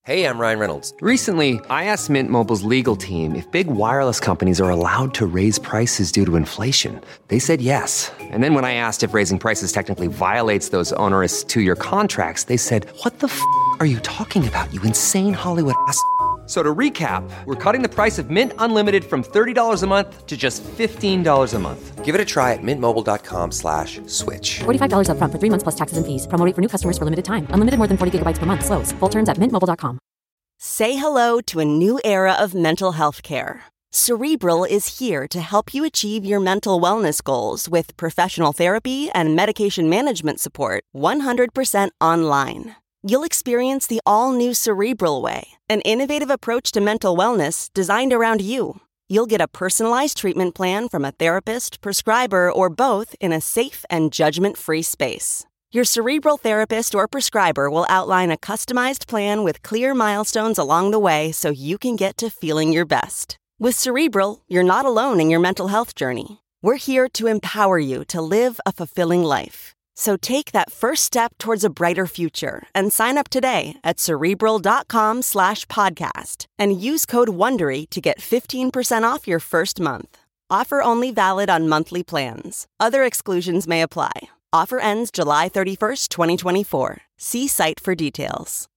Hey, I'm Ryan Reynolds. Recently, I asked Mint Mobile's legal team if big wireless companies are allowed to raise prices due to inflation. They said yes. And then when I asked if raising prices technically violates those onerous two-year contracts, they said, "What the f*** are you talking about, you insane Hollywood ass?" So to recap, we're cutting the price of Mint Unlimited from $30 a month to just $15 a month. Give it a try at mintmobile.com/switch. $45 up front for 3 months plus taxes and fees. Promo rate for new customers for limited time. Unlimited more than 40 gigabytes per month. Slows full terms at mintmobile.com. Say hello to a new era of mental health care. Cerebral is here to help you achieve your mental wellness goals with professional therapy and medication management support 100% online. You'll experience the all-new Cerebral Way, an innovative approach to mental wellness designed around you. You'll get a personalized treatment plan from a therapist, prescriber, or both in a safe and judgment-free space. Your Cerebral therapist or prescriber will outline a customized plan with clear milestones along the way so you can get to feeling your best. With Cerebral, you're not alone in your mental health journey. We're here to empower you to live a fulfilling life. So take that first step towards a brighter future and sign up today at Cerebral.com/podcast and use code WONDERY to get 15% off your first month. Offer only valid on monthly plans. Other exclusions may apply. Offer ends July 31st, 2024. See site for details.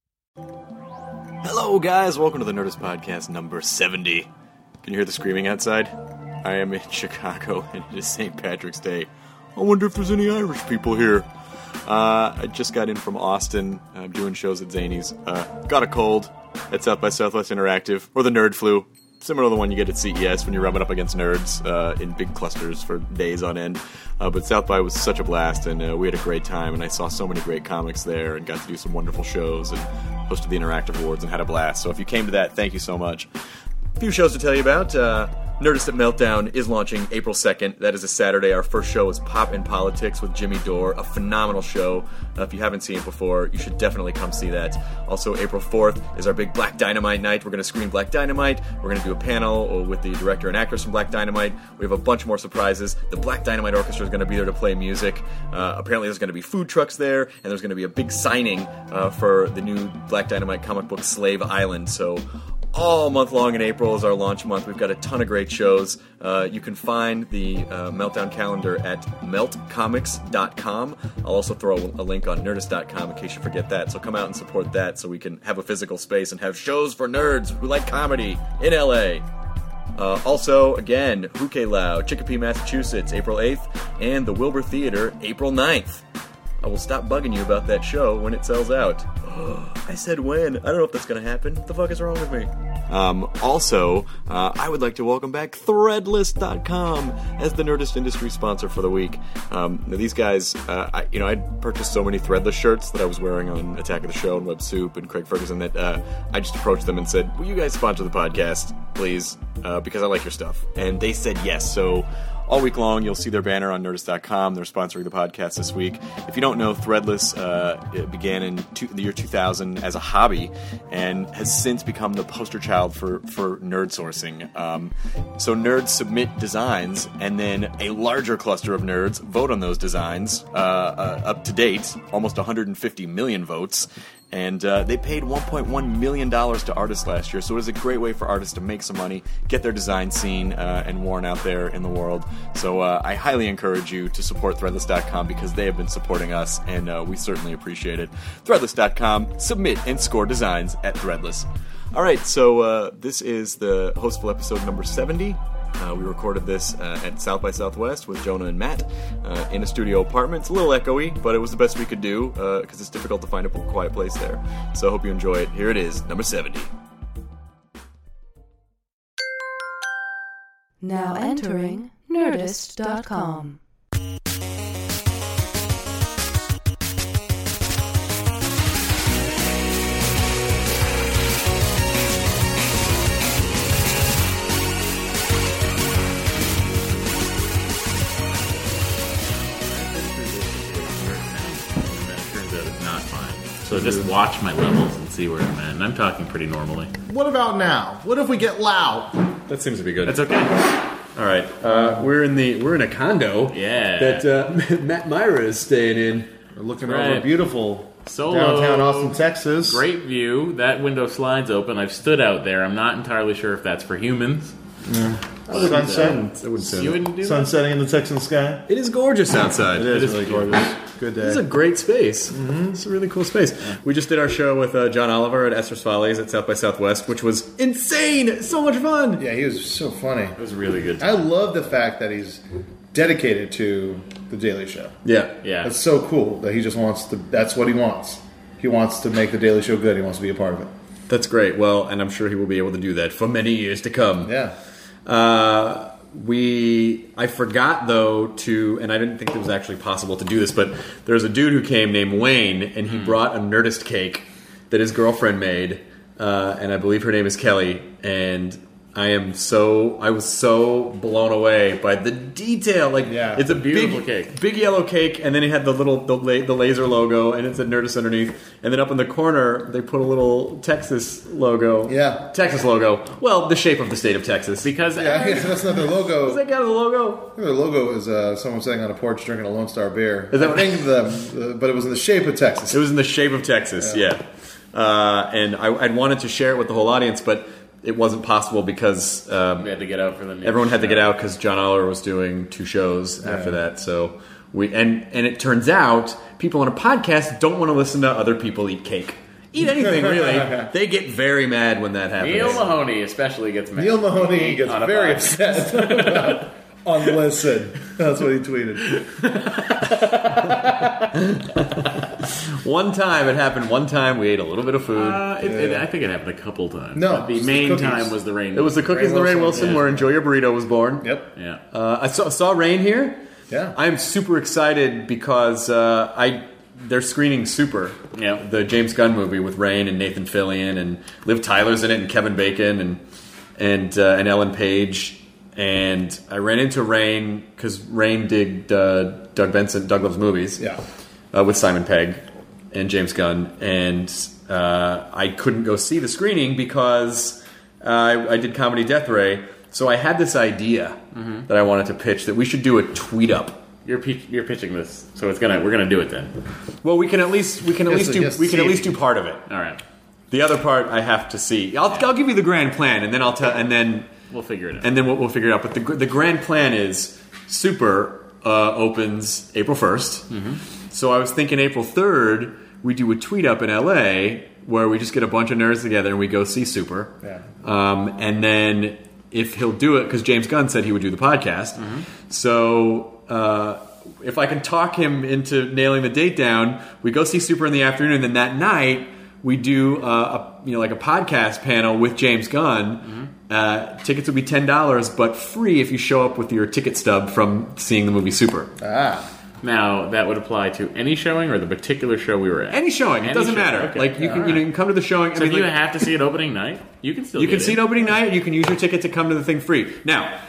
Hello, guys. Welcome to the Nerdist Podcast number 70. Can you hear the screaming outside? I am in Chicago, and it is St. Patrick's Day. I wonder if there's any Irish people here. I just got in from Austin. I'm doing shows at Zany's. Got a cold at South by Southwest Interactive, or the Nerd Flu. Similar to the one you get at CES when you're rubbing up against nerds in big clusters for days on end. But South by was such a blast, and we had a great time, and I saw so many great comics there and got to do some wonderful shows and hosted the Interactive Awards and had a blast. So if you came to that, thank you so much. A few shows to tell you about. Nerdist at Meltdown is launching April 2nd. That is a Saturday. Our first show is Pop in Politics with Jimmy Dore, a phenomenal show. If you haven't seen it before, you should definitely come see that. Also, April 4th is our big Black Dynamite night. We're going to screen Black Dynamite. We're going to do a panel with the director and actress from Black Dynamite. We have a bunch more surprises. The Black Dynamite Orchestra is going to be there to play music. Apparently, there's going to be food trucks there, and there's going to be a big signing for the new Black Dynamite comic book, Slave Island. So all month long in April is our launch month. We've got a ton of great shows. You can find the Meltdown calendar at meltcomics.com. I'll also throw a link on nerdist.com in case you forget that. So come out and support that so we can have a physical space and have shows for nerds who like comedy in LA. Also, again, Hukelau, Chicopee, Massachusetts, April 8th, and the Wilbur Theater, April 9th. I will stop bugging you about that show when it sells out. I said when. I don't know if that's going to happen. What the fuck is wrong with me? Also, I would like to welcome back Threadless.com as the Nerdist industry sponsor for the week. These guys, I purchased so many Threadless shirts that I was wearing on Attack of the Show and Web Soup and Craig Ferguson that I just approached them and said, will you guys sponsor the podcast, please? Because I like your stuff. And they said yes, so all week long, you'll see their banner on Nerdist.com. They're sponsoring the podcast this week. If you don't know, Threadless it began in the year 2000 as a hobby and has since become the poster child for nerd sourcing. So nerds submit designs, and then a larger cluster of nerds vote on those designs. Up to date, almost 150 million votes. And they paid $1.1 million to artists last year, so it is a great way for artists to make some money, get their design seen and worn out there in the world. So I highly encourage you to support Threadless.com because they have been supporting us, and we certainly appreciate it. Threadless.com, submit and score designs at Threadless. All right, so this is the Hostful episode number 70. We recorded this at South by Southwest with Jonah and Matt in a studio apartment. It's a little echoey, but it was the best we could do because it's difficult to find a quiet place there. So I hope you enjoy it. Here it is, number 70. Now entering Nerdist.com. So just watch my levels and see where I'm at. And I'm talking pretty normally. What about now? What if we get loud? That seems to be good. That's okay. All right, we're in a condo. Yeah. That Matt Myra is staying in. We're looking over a beautiful Solo. Downtown Austin, Texas. Great view. That window slides open. I've stood out there. I'm not entirely sure if that's for humans. Sunset. You wouldn't do Sun that? setting in the Texan sky. It is gorgeous outside. It is really gorgeous. Good day. This is a great space. Mm-hmm. It's a really cool space. We just did our show with John Oliver at Esther's Follies at South by Southwest, which was insane. So much fun. Yeah, he was so funny. It was really good. I love the fact that he's dedicated to the Daily Show. Yeah. Yeah. It's so cool that he just wants to. That's what he wants. He wants to make the Daily Show good. He wants to be a part of it. That's great. Well, and I'm sure he will be able to do that for many years to come. Yeah. I forgot though and I didn't think it was actually possible to do this, but there's a dude who came named Wayne, and he brought a Nerdist cake that his girlfriend made, and I believe her name is Kelly, and I was so blown away by the detail. Like, it's a beautiful cake, big yellow cake, and then it had the laser logo, and it said Nerdist underneath, and then up in the corner they put a little Texas logo. Yeah, Texas logo. Well, the shape of the state of Texas. Because that's not their logo. What's that kind of logo? Their logo is someone sitting on a porch drinking a Lone Star beer. Is that but it was in the shape of Texas. It was in the shape of Texas. Yeah. And I'd wanted to share it with the whole audience, but it wasn't possible because we had to get out for the news. Everyone had to get out because John Oliver was doing 2 shows after that. So and it turns out people on a podcast don't want to listen to other people eat cake. Eat anything, really. They get very mad when that happens. Neil Mahoney especially gets mad. Neil Mahoney gets very upset about unlisten. That's what he tweeted. One time, it happened one time, we ate a little bit of food. I think it happened a couple times. No, the main time was the Rainn. It was the cookies and the Rainn Wilson where Enjoy Your Burrito was born. Yep. Yeah. I saw Rainn here. Yeah. I'm super excited because they're screening Super, the James Gunn movie with Rainn and Nathan Fillion, and Liv Tyler's in it, and Kevin Bacon, and Ellen Page. And I ran into Rainn because Rainn did Doug Loves Movies, with Simon Pegg and James Gunn, and I couldn't go see the screening because I did Comedy Death Ray. So I had this idea that I wanted to pitch, that we should do a tweet up. You're pitching this, so we're gonna do it then. Well, we can at least do part of it. All right. The other part I have to see. I'll give you the grand plan, and then I'll tell, and then we'll figure it out. And then we'll figure it out. But the grand plan is Super opens April 1st. So I was thinking April 3rd we do a tweet up in LA where we just get a bunch of nerds together and we go see Super. Yeah. And then if he'll do it, because James Gunn said he would do the podcast. So if I can talk him into nailing the date down, we go see Super in the afternoon, and then that night we do like a podcast panel with James Gunn. Tickets would be $10, but free if you show up with your ticket stub from seeing the movie Super. Now that would apply to any showing or the particular show we were at. Any showing, it doesn't matter. Okay. Like you can come to the showing. So if you have to see it opening night, you can still. You can see it opening night. You can use your ticket to come to the thing free. Now,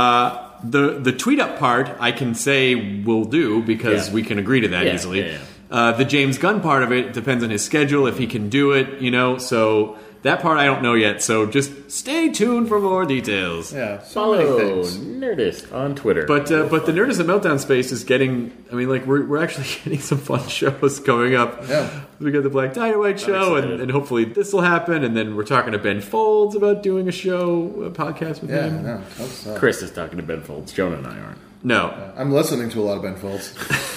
the tweet up part I can say we'll do because we can agree to that easily. The James Gunn part of it depends on his schedule, if he can do it, so that part I don't know yet. So just stay tuned for more details. Yeah, follow Nerdist on Twitter. But the Nerdist at Meltdown Space is getting, we're actually getting some fun shows coming up. Yeah. We got the Black Dynamite show, and hopefully this will happen. And then we're talking to Ben Folds about doing a podcast with him. No, Chris is talking to Ben Folds. Jonah and I aren't. No. I'm listening to a lot of Ben Folds.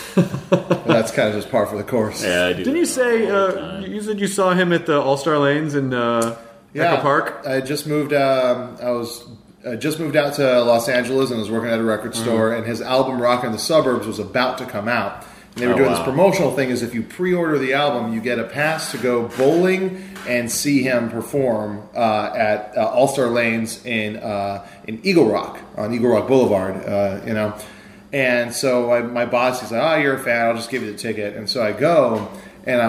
That's kind of just par for the course. Yeah, I do. Didn't you say, you said you saw him at the All-Star Lanes in Echo Park? I just moved I just moved out to Los Angeles and was working at a record store, and his album Rockin' the Suburbs was about to come out. And they were doing this promotional thing, is if you pre-order the album, you get a pass to go bowling and see him perform at All-Star Lanes in Eagle Rock, on Eagle Rock Boulevard, And so my boss, he's like, "Oh, you're a fan. I'll just give you the ticket." And so I go, and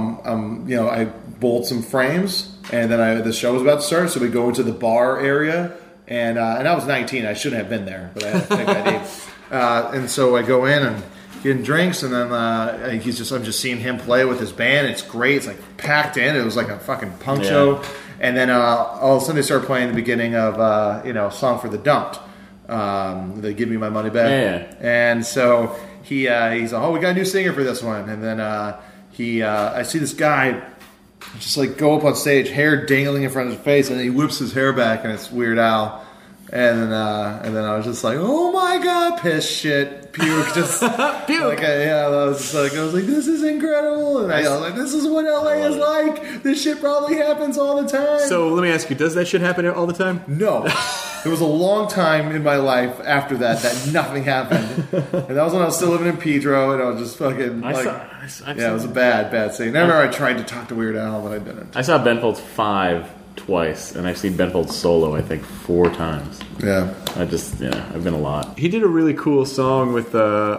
I bowled some frames, and then the show was about to start. So we go into the bar area, and I was 19. I shouldn't have been there, but I had a fake ID. And so I go in and getting drinks, and then I'm just seeing him play with his band. It's great. It's like packed in. It was like a fucking punk show. And then all of a sudden they start playing the beginning of Song for the Dumped. They Give Me My Money Back. Yeah. And so he's like, "Oh, we got a new singer for this one." And then I see this guy just like go up on stage, hair dangling in front of his face, and he whips his hair back, and it's Weird Al. And then I was just like, oh my god, piss, shit, puke, just puke. I was like, this is incredible, and I was like, this is what LA is like. This shit probably happens all the time. So let me ask you, does that shit happen all the time? No. There was a long time in my life after that nothing happened, and that was when I was still living in Pedro, and I was just fucking it was a bad scene. I remember I tried to talk to Weird Al, but I didn't. I saw Ben Folds 5 twice, and I've seen Ben Folds solo, I think, 4 times. Yeah. I've been a lot. He did a really cool song with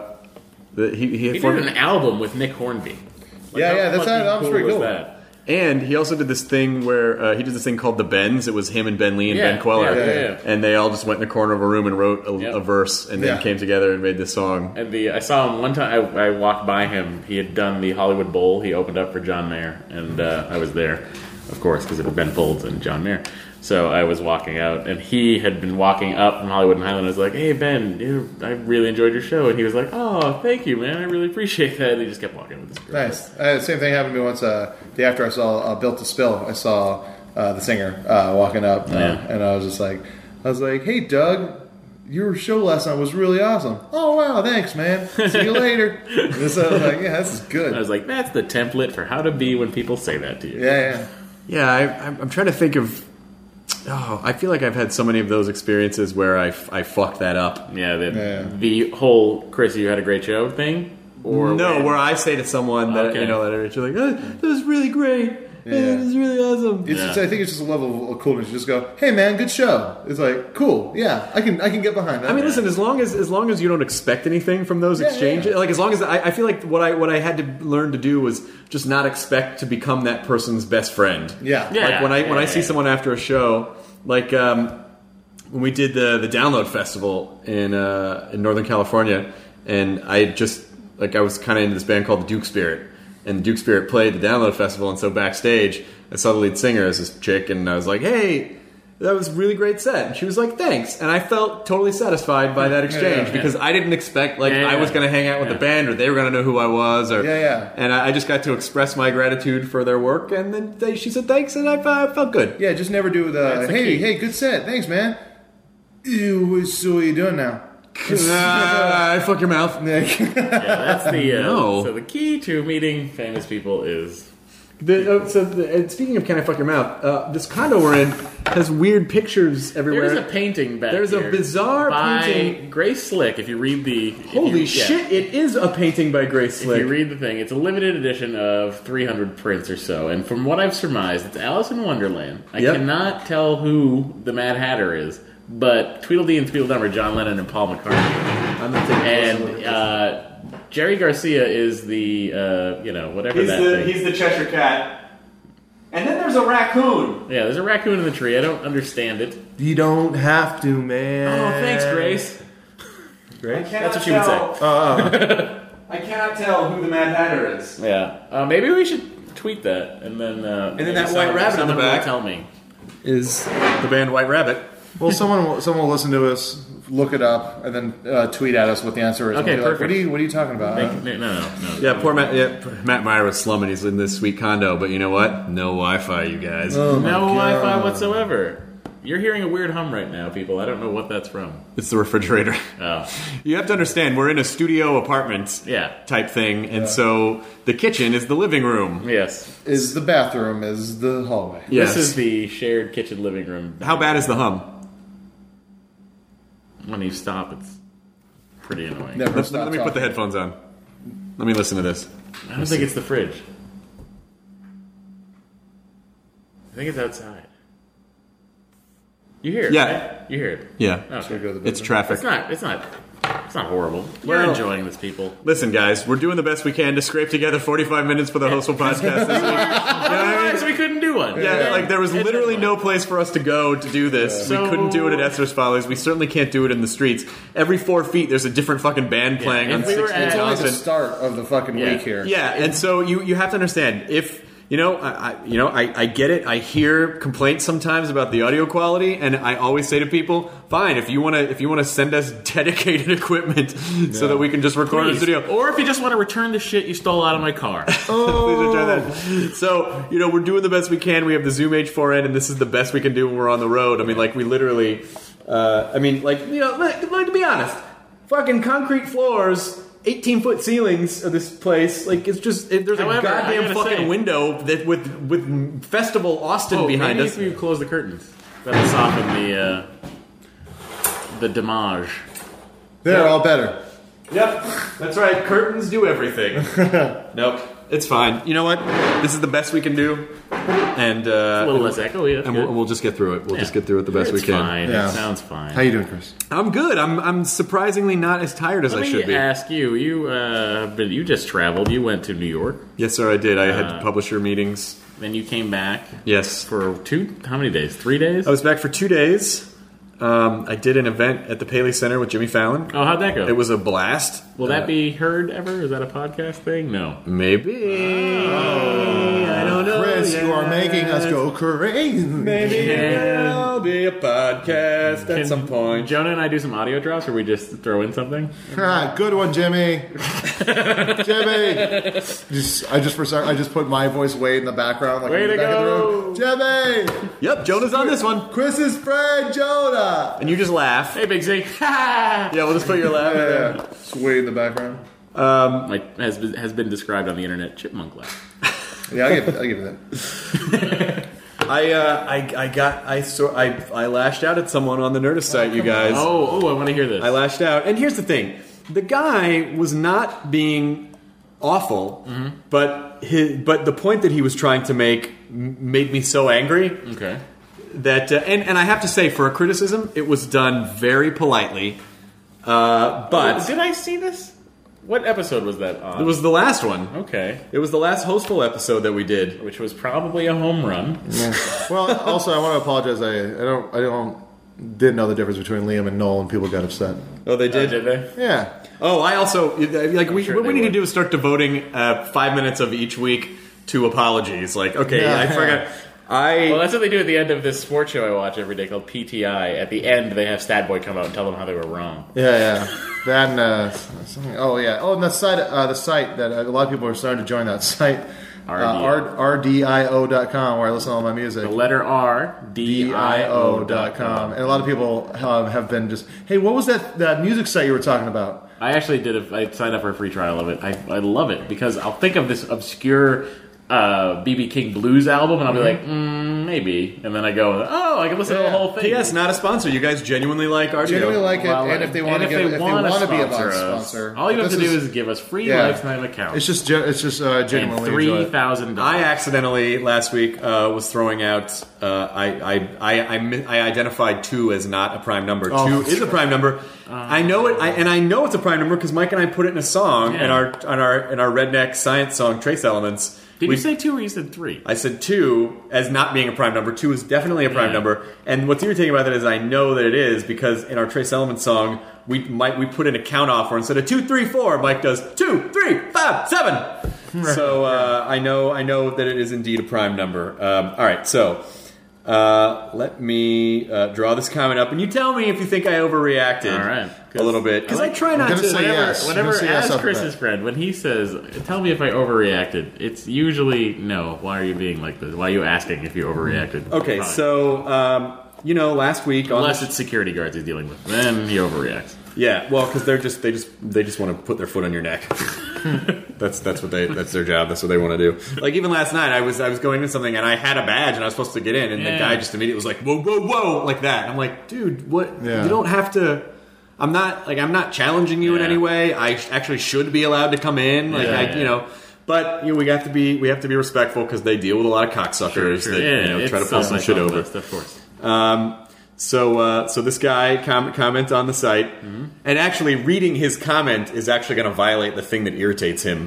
he did an album with Nick Hornby. That's pretty cool. That? And he also did this thing where he did this thing called The Bends. It was him and Ben Lee and Ben Queller. Yeah. And they all just went in the corner of a room and wrote a verse and then came together and made this song. And I saw him one time. I walked by him. He had done the Hollywood Bowl. He opened up for John Mayer, and I was there, of course, because it was Ben Folds and John Mayer. So I was walking out, and he had been walking up from Hollywood and Highland. I was like, hey, Ben, I really enjoyed your show. And he was like, oh, thank you, man. I really appreciate that. And he just kept walking with this girl. Nice. Same thing happened to me once. The after I saw Built to Spill, I saw the singer walking up, and I was like, hey, Doug, your show last night was really awesome. Oh, wow, thanks, man. See you later. So I was like, yeah, this is good. I was like, that's the template for how to be when people say that to you. Yeah. I'm trying to think of... Oh, I feel like I've had so many of those experiences where I fucked that up. The whole Chris, you had a great show thing? Or where I say to someone that you're like, oh, that was really great. Yeah. It was really awesome. I think it's just a level of coolness. You just go, hey man, good show. It's like, cool, yeah, I can get behind that. I mean, listen, as long as you don't expect anything from those exchanges, like as long as I feel like what I had to learn to do was just not expect to become that person's best friend. Like when I see someone after a show, like when we did the Download Festival in Northern California, and I was kind of into this band called the Duke Spirit. And the Duke Spirit played the Download Festival, and so backstage, I saw the lead singer as this chick, and I was like, hey, that was a really great set. And she was like, thanks. And I felt totally satisfied by that exchange, because I didn't expect, I was going to hang out with the band, or they were going to know who I was. And I just got to express my gratitude for their work, and then she said thanks, and I felt good. Yeah, just never do hey, good set, thanks, man. Ew, so what are you doing now? I fuck your mouth. That's the So the key to meeting famous people is speaking of can I fuck your mouth, this condo we're in has weird pictures everywhere. There's a painting back There's here a bizarre painting by Grace Slick. If you read the holy shit, it is a painting by Grace Slick. If you read the thing, it's a limited edition of 300 prints or so, and from what I've surmised, it's Alice in Wonderland. I cannot tell who the Mad Hatter is. But Tweedledee and Tweedledum are John Lennon and Paul McCartney. And Jerry Garcia is the, whatever that thing. He's the Cheshire Cat. And then there's a raccoon. Yeah, there's a raccoon in the tree. I don't understand it. You don't have to, man. Oh, thanks, Grace. Grace? That's what she would say. I cannot tell who the Mad Hatter is. Yeah. Maybe we should tweet that. And then that White Rabbit in the back will tell me. Is the band White Rabbit. Well, someone will listen to us, look it up, and then tweet at us what the answer is. Okay, perfect. Like, what are you talking about? No. Yeah, poor Matt Meyer was slumming. He's in this sweet condo, but you know what? No Wi-Fi, you guys. No Wi-Fi whatsoever. You're hearing a weird hum right now, people. I don't know what that's from. It's the refrigerator. Oh. You have to understand, we're in a studio apartment type thing, and so the kitchen is the living room. Yes. Is the bathroom, is the hallway. Yes. This is the shared kitchen living room. How bad is the hum? When you stop, it's pretty annoying. Let me put the headphones on. Let me listen to this. I don't think it's the fridge. I think it's outside. You hear it? Yeah. Right? You hear it? Yeah. Okay. It's traffic. It's not horrible. We're enjoying this, people. Listen, guys, we're doing the best we can to scrape together 45 minutes for the Hostful podcast this week. So we couldn't do one. Yeah, there was literally no place for us to go to do this. We couldn't do it at Esther's Follies. We certainly can't do it in the streets. Every 4 feet, there's a different fucking band playing on 6th It's only the start of the fucking week here. Yeah, and so you have to understand, if I get it. I hear complaints sometimes about the audio quality, and I always say to people, "Fine, if you want to send us dedicated equipment so that we can just record a studio, or if you just want to return the shit you stole out of my car." Please return that. So we're doing the best we can. We have the Zoom H4n, and this is the best we can do when we're on the road. I mean, like we literally, to be honest, fucking concrete floors. 18-foot ceilings of this place, like it's just there's a goddamn fucking window that with Festival Austin behind us. Maybe if you close the curtains, that'll soften the damage. They're all better. Yep, that's right. Curtains do everything. Nope, it's fine. You know what? This is the best we can do, and a little less echo. Yeah, and we'll just get through it. We'll just get through it the best we can. Fine. Yeah. It sounds fine. How you doing, Chris? I'm good. I'm surprisingly not as tired as I should be. Let me ask you. You just traveled. You went to New York. Yes, sir. I did. I had publisher meetings. Then you came back. Yes. For how many days? 3 days? I was back for 2 days. I did an event at the Paley Center with Jimmy Fallon. Oh, how'd that go? It was a blast. Will that be heard ever? Is that a podcast thing? No. Maybe. I don't know. Chris, you are making us go crazy. Maybe there'll be a podcast at some point. Jonah and I do some audio drops, or we just throw in something? Good one, Jimmy. Jimmy. I just put my voice way in the background. Like way to go. Jimmy. Yep, Jonah's on this one. Chris's friend, Jonah. And you just laugh. Hey, Big Z. Yeah, we'll just put your laugh in there. Just way in the background. Has been described on the internet, chipmunk laugh. Yeah, I'll give it that. I lashed out at someone on the Nerdist site, you guys. Oh, I want to hear this. I lashed out, and here's the thing: the guy was not being awful, but the point that he was trying to make made me so angry. Okay. That and I have to say, for a criticism, it was done very politely. But did I see this? What episode was that on? It was the last one. Okay. It was the last Hostful episode that we did, which was probably a home run. Yeah. Well, also I want to apologize. I didn't know the difference between Liam and Noel, and people got upset. Oh, they did? Did they? Yeah. Oh, I also what we need to do is start devoting 5 minutes of each week to apologies. Like, okay, I forgot. Well, that's what they do at the end of this sports show I watch every day called PTI. At the end, they have Stat Boy come out and tell them how they were wrong. Yeah. Then, and the site that a lot of people are starting to join that site, RDIO.com, where I listen to all my music. The letter R, DIO.com. And a lot of people have been just, hey, what was that music site you were talking about? I actually I signed up for a free trial of it. I love it because I'll think of this obscure B.B. King blues album, and I'll be like, maybe. And then I go, I can listen to the whole thing. P.S. Not a sponsor. You guys genuinely like RDO. Genuinely like it, and if they want to be a sponsor, all you have to do is give us free lifetime accounts. It's just genuinely $3,000. I accidentally last week was throwing out. I identified 2 as not a prime number. 2 is a prime number. I know it, and I know it's a prime number because Mike and I put it in a song in our redneck science song, Trace Elements. Did you say 2 or you said 3? I said 2 as not being a prime number. 2 is definitely a prime number. And what's irritating about that is I know that it is because in our Trace Elements song, we put in a count off where instead of 2, 3, 4, Mike does 2, 3, 5, 7. So I know that it is indeed a prime number. All right, so let me draw this comment up, and you tell me if you think I overreacted a little bit, because I try not to. Whenever as Chris's friend, when he says, "Tell me if I overreacted," it's usually no. Why are you being like this? Why are you asking if you overreacted? Okay, so last week, unless it's security guards he's dealing with, then he overreacts. Yeah, well, because they just want to put their foot on your neck. That's their job. That's what they want to do. Like even last night, I was going into something and I had a badge and I was supposed to get in, and the guy just immediately was like, "Whoa, whoa, whoa!" like that. I'm like, dude, what? Yeah. You don't have to. I'm not challenging you in any way. I actually should be allowed to come in. But we have to be respectful because they deal with a lot of cocksuckers that try to pull some shit over. Of course. So this guy comment on the site, and actually reading his comment is actually going to violate the thing that irritates him.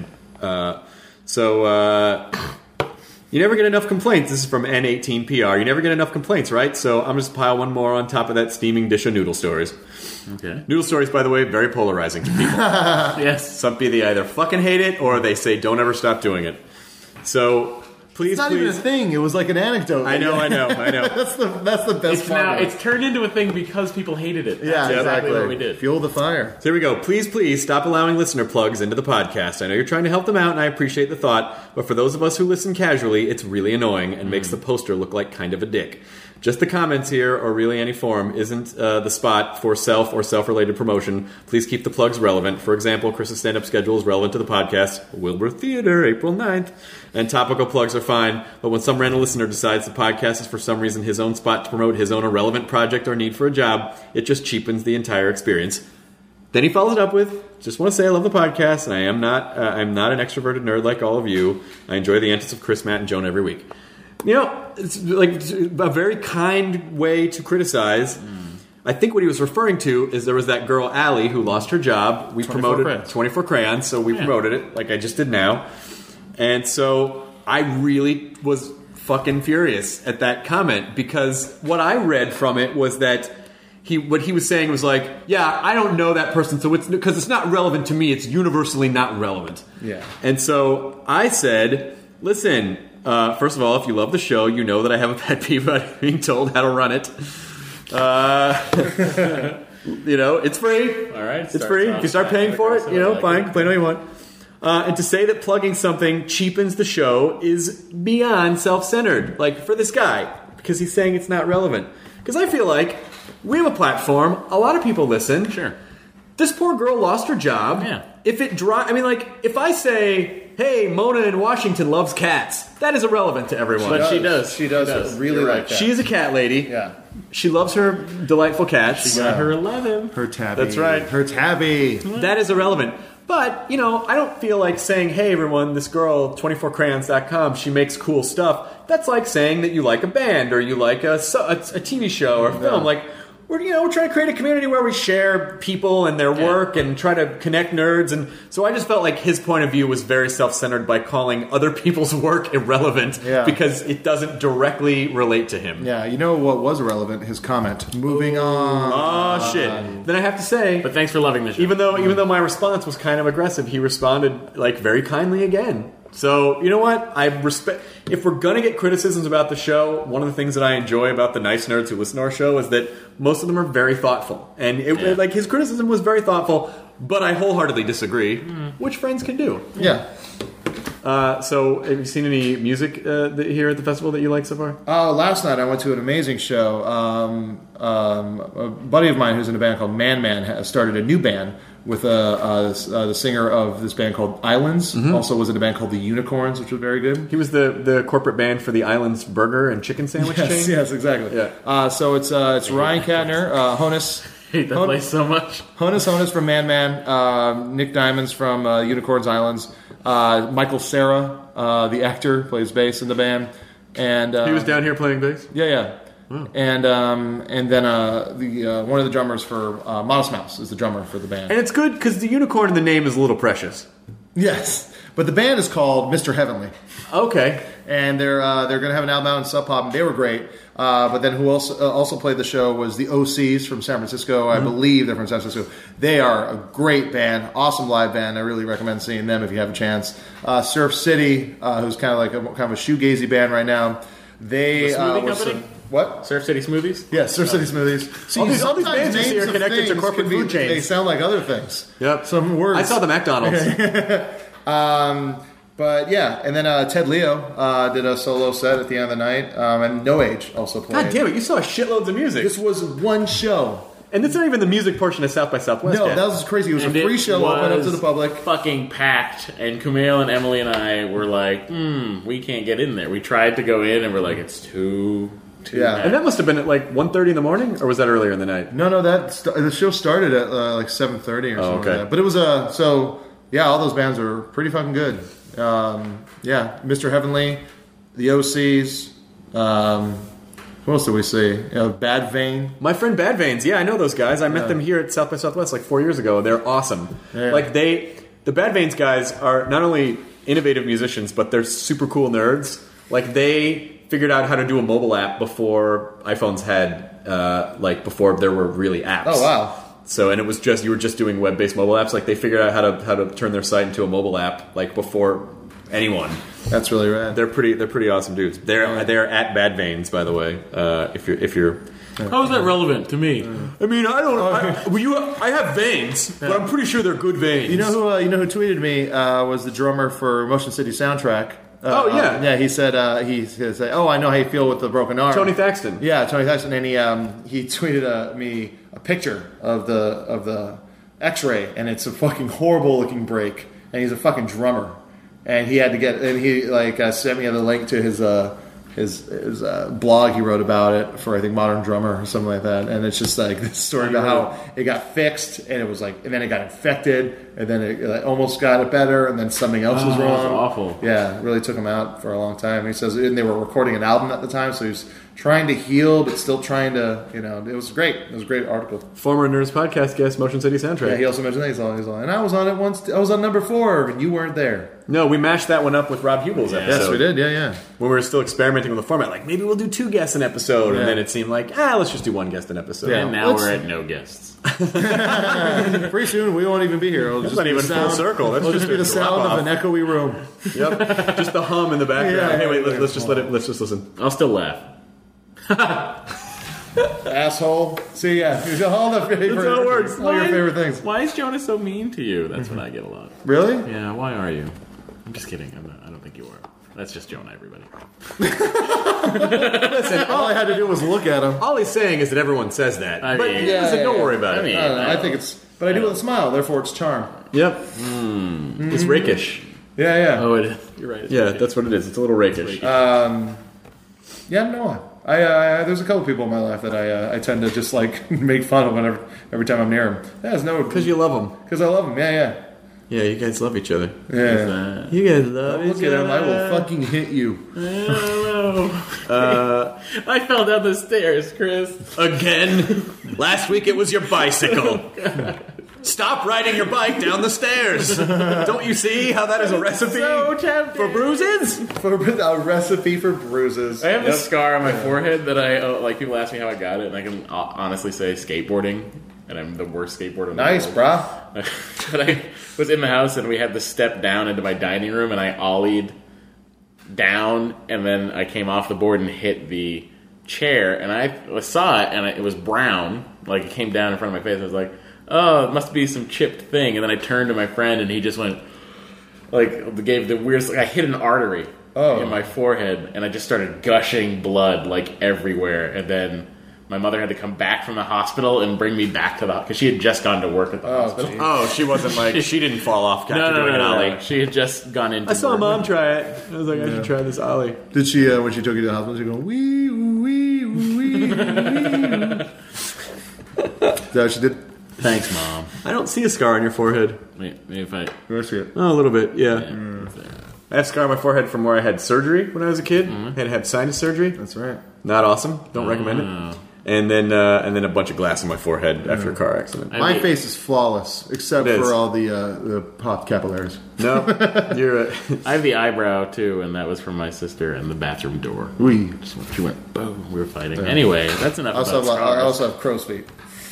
You never get enough complaints. This is from N18PR. You never get enough complaints, right? So I'm just pile one more on top of that steaming dish of noodle stories. Okay. Noodle stories, by the way, very polarizing to people. Yes. Some people either fucking hate it or they say don't ever stop doing it. So Please, It's not even a thing. It was like an anecdote. I know. That's the best It's part. now it's turned into a thing because people hated it. Yeah, That's exactly exactly what we did. Fuel the fire. So here we go. Please stop allowing listener plugs into the podcast. I know you're trying to help them out, and I appreciate the thought, but for those of us who listen casually, it's really annoying and makes the poster look like kind of a dick. Just the comments here, or really any forum, isn't the spot for self or self-related promotion. Please keep the plugs relevant. For example, Chris's stand-up schedule is relevant to the podcast. Wilbur Theater, April 9th. And topical plugs are fine, but when some random listener decides the podcast is for some reason his own spot to promote his own irrelevant project or need for a job, it just cheapens the entire experience. Then he follows it up with, just want to say I love the podcast, and I'm not an extroverted nerd like all of you. I enjoy the antics of Chris, Matt, and Joan every week. You know, it's like a very kind way to criticize. I think what he was referring to is there was that girl, Allie, who lost her job. We promoted 24 Crayons, so we promoted it like I just did now. And so I really was fucking furious at that comment because what I read from it was that what he was saying was like, yeah, I don't know that person, so it's because it's not relevant to me. It's universally not relevant. Yeah. And so I said, listen, first of all, if you love the show, you know that I have a pet peeve about being told how to run it. You know, it's free. All right, it's free. If you start paying for it, you know, fine, complain all you want. And to say that plugging something cheapens the show is beyond self-centered. Like, for this guy, because he's saying it's not relevant. Because I feel like we have a platform. A lot of people listen. Sure. This poor girl lost her job. Yeah. If I say, hey, Mona in Washington loves cats, that is irrelevant to everyone. But she does. She does really like cats. She is a cat lady. Yeah. She loves her delightful cats. She got her 11. Her tabby. That's right. Her tabby. That is irrelevant. But, you know, I don't feel like saying, hey, everyone, this girl, 24crayons.com, she makes cool stuff. That's like saying that you like a band or you like a TV show or a film. Like, we're trying to create a community where we share people and their work and try to connect nerds. And so I just felt like his point of view was very self-centered by calling other people's work irrelevant because it doesn't directly relate to him. Yeah, you know what was irrelevant? His comment. Moving on. Oh, shit. Then I have to say... But thanks for loving the show. Even though my response was kind of aggressive, he responded, like, very kindly again. So, you know what? I respect... If we're going to get criticisms about the show, one of the things that I enjoy about the nice nerds who listen to our show is that most of them are very thoughtful. And like his criticism was very thoughtful, but I wholeheartedly disagree, which friends can do. Yeah. So, have you seen any music here at the festival that you like so far? Last night I went to an amazing show. A buddy of mine who's in a band called Man Man has started a new band with the singer of this band called Islands. Mm-hmm. Also was in a band called The Unicorns, which was very good. He was the corporate band for the Islands burger and chicken sandwich chain? Yes, exactly. Yeah. So it's Ryan Katner, Honus. I hate that place so much. Honus from Man Man, Nick Diamonds from Unicorns Islands, Michael Cera, the actor, plays bass in the band, and he was down here playing bass. Yeah. Oh. And then one of the drummers for Modest Mouse is the drummer for the band. And it's good because the unicorn in the name is a little precious. Yes, but the band is called Mr. Heavenly. Okay. And they're going to have an album out in Sub Pop, and they were great. But then who also played the show was the OCs from San Francisco. I believe they're from San Francisco. They are a great band, awesome live band. I really recommend seeing them if you have a chance. Surf City, who's kind of like a shoegazy band right now. They what? Surf City Smoothies? Yeah, Surf City Smoothies. See, all these bands you see are connected to corporate food chains. They sound like other things. Yep. Some words. I saw the McDonald's. But yeah, and then Ted Leo did a solo set at the end of the night, and No Age also played. God damn it, you saw shitloads of music. This was one show. And it's not even the music portion of South by Southwest. No, that was crazy. It was a free show, open up to the public. Fucking packed, and Kumail and Emily and I were like, we can't get in there. We tried to go in, and we're like, it's too packed. And that must have been at like 1:30 in the morning, or was that earlier in the night? No, the show started at like 7:30 or something like that. But it was all those bands were pretty fucking good. Mr. Heavenly, the OCs, what else did we see? Bad Vein. My friend Bad Veins, I know those guys. I met them here at South by Southwest like 4 years ago. They're awesome. Yeah. Like the Bad Veins guys are not only innovative musicians, but they're super cool nerds. Like they figured out how to do a mobile app before iPhones had, before there were really apps. Oh wow. So, and it was you were just doing web-based mobile apps. Like they figured out how to turn their site into a mobile app, like before anyone. That's really rad. They're pretty awesome dudes. They're at Bad Veins, by the way. If you're How is that relevant to me? I mean, I have veins, but I'm pretty sure they're good veins. You know who tweeted me was the drummer for Motion City Soundtrack. He said he said, "Oh, I know how you feel with the broken arm." Tony Thaxton. Yeah, Tony Thaxton, and he tweeted me a picture of the X-ray, and it's a fucking horrible looking break, and he's a fucking drummer, and he had to get, and he sent me the link to his blog he wrote about it for, I think, Modern Drummer or something like that, and it's just like this story about how it got fixed, and it was like, and then it got infected, and then it almost got it better, and then something else was wrong. That's awful. Yeah, it really took him out for a long time. He says, and they were recording an album at the time, so he was trying to heal, but still trying to, it was great. It was a great article. Former Nerds Podcast guest, Motion City Soundtrack. Yeah, he also mentioned that he's on, and I was on it once. I was on number 4, and you weren't there. No, we mashed that one up with Rob Hubel's episode. Yes, we did. Yeah. When we were still experimenting with the format, like maybe we'll do 2 guests an episode, and then it seemed like let's just do 1 guest an episode. And now we're at no guests. Pretty soon we won't even be here. It'll That's just not even full circle. That's just be the sound of an echoey room. Yep, just the hum in the background. Hey, wait, let's just listen. I'll still laugh. Asshole. See, all the favorite, That's how it works. all your favorite things. Why is Jonah so mean to you? That's what I get a lot. Really? Yeah, why are you? I'm just kidding. I don't think you are. That's just Jonah, everybody. Listen, All I had to do was look at him. all he's saying is that everyone says that. I But mean- listen, don't worry about I it. mean- I think it's, but I do with a smile. Therefore, it's charm. Yep. It's rakish. Yeah. Oh, it is. You're right. Yeah, that's what it is. It's a little rakish. Yeah, no. There's a couple people in my life that I tend to just like make fun of every time I'm near them. Yeah, it's no Because you love them. because I love them. Yeah. Yeah, you guys love each other. Yeah. You guys love Look at him. I will fucking hit you. I fell down the stairs, Chris. Again? Last week it was your bicycle. Stop riding your bike down the stairs. Don't you see how that is a recipe So tempting. for bruises? For a recipe for bruises. I have a scar on my forehead that people ask me how I got it, and I can honestly say skateboarding, and I'm the worst skateboarder in the Nice, world. brah. But I was in the house, and we had to step down into my dining room, and I ollied down, and then I came off the board and hit the chair, and I saw it, and it was brown, like it came down in front of my face. I was like, oh, it must be some chipped thing. And then I turned to my friend, and he just went, gave the weirdest, I hit an artery in my forehead, and I just started gushing blood, everywhere. And then my mother had to come back from the hospital and bring me back to the because she had just gone to work at the hospital. geez. Oh, she wasn't she didn't fall off after doing an ollie. No. She had just gone into I saw work. Mom try it. I was like, I should try this ollie. Did she, when she took you to the hospital, she go, wee, wee, wee, wee. Is that what she did? Thanks, Mom. I don't see a scar on your forehead. Maybe if I... Where see it? Oh, a little bit, yeah. it's there. I have a scar on my forehead from where I had surgery when I was a kid. Had sinus surgery. That's right. Not awesome. Don't recommend it. And then a bunch of glass on my forehead after a car accident. My face is flawless, except It is. for all the popped capillaries. No, you're. I have the eyebrow, too, and that was from my sister in the bathroom door. Wee. She went, boom, we were fighting. Anyway, that's enough about scars. I also have crow's feet.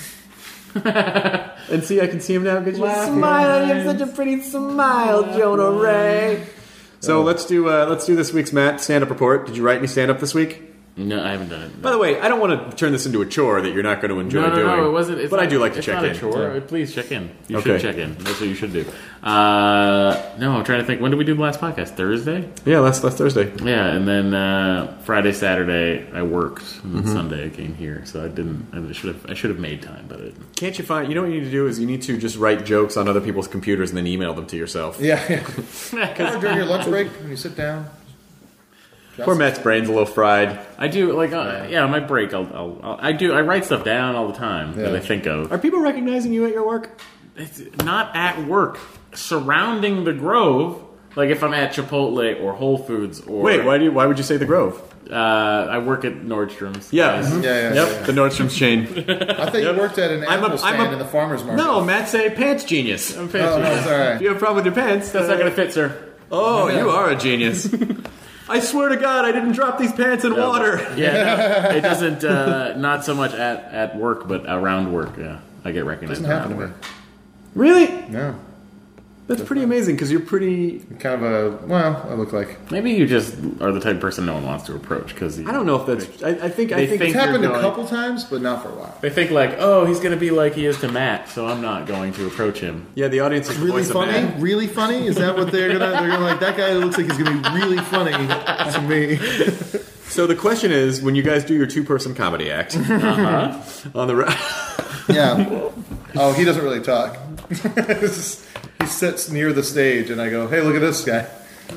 And see, I can see him now because you smile. You have such a pretty smile, Jonah Ray. So let's do this week's Matt stand-up report. Did you write any stand-up this week? No, I haven't done it. By the way, I don't want to turn this into a chore that you're not going to enjoy doing. No, it wasn't. It's but not, I do like to it's check not in. a chore. Please check in. You Okay. should check in. That's what you should do. No, I'm trying to think. When did we do the last podcast? Thursday? Yeah, last Thursday. Yeah, and then Friday, Saturday, I worked. And Sunday, I came here. So I didn't. I should have made time, but I didn't. Can't you find? You know what you need to do is you need to just write jokes on other people's computers and then email them to yourself. Yeah. Or during your lunch break, when you sit down. Poor Matt's brain's a little fried. I do my break. I write stuff down all the time that I think of. Are people recognizing you at your work? It's not at work. Surrounding the Grove, like if I'm at Chipotle or Whole Foods or Wait, why would you say the Grove? I work at Nordstrom's. Yeah. Guys. The Nordstrom's chain. I thought you worked at an animal stand in the farmer's market. No, Matt's a pants genius. I'm Oh, fancy. that's all right. If you have a problem with your pants, That's not going to fit, sir. Oh, you are a genius. I swear to God, I didn't drop these pants in water. Yeah, no, it doesn't. Not so much at work, but around work. Yeah, I get recognized. Doesn't happen around to work. me. Really? No. That's pretty amazing because you're pretty. Kind of I look like. Maybe you just are the type of person no one wants to approach because I don't know if that's. I think It's happened a couple times, but not for a while. they think like, oh, he's going to be like he is to Matt, so I'm not going to approach him. Yeah, the audience is the Really voice of funny? Matt. Really funny? Is that what they're gonna? They're gonna like that guy looks like he's gonna be really funny to me. So the question is, when you guys do your 2-person comedy act on the Yeah. Oh, he doesn't really talk. He sits near the stage, and I go, "Hey, look at this guy."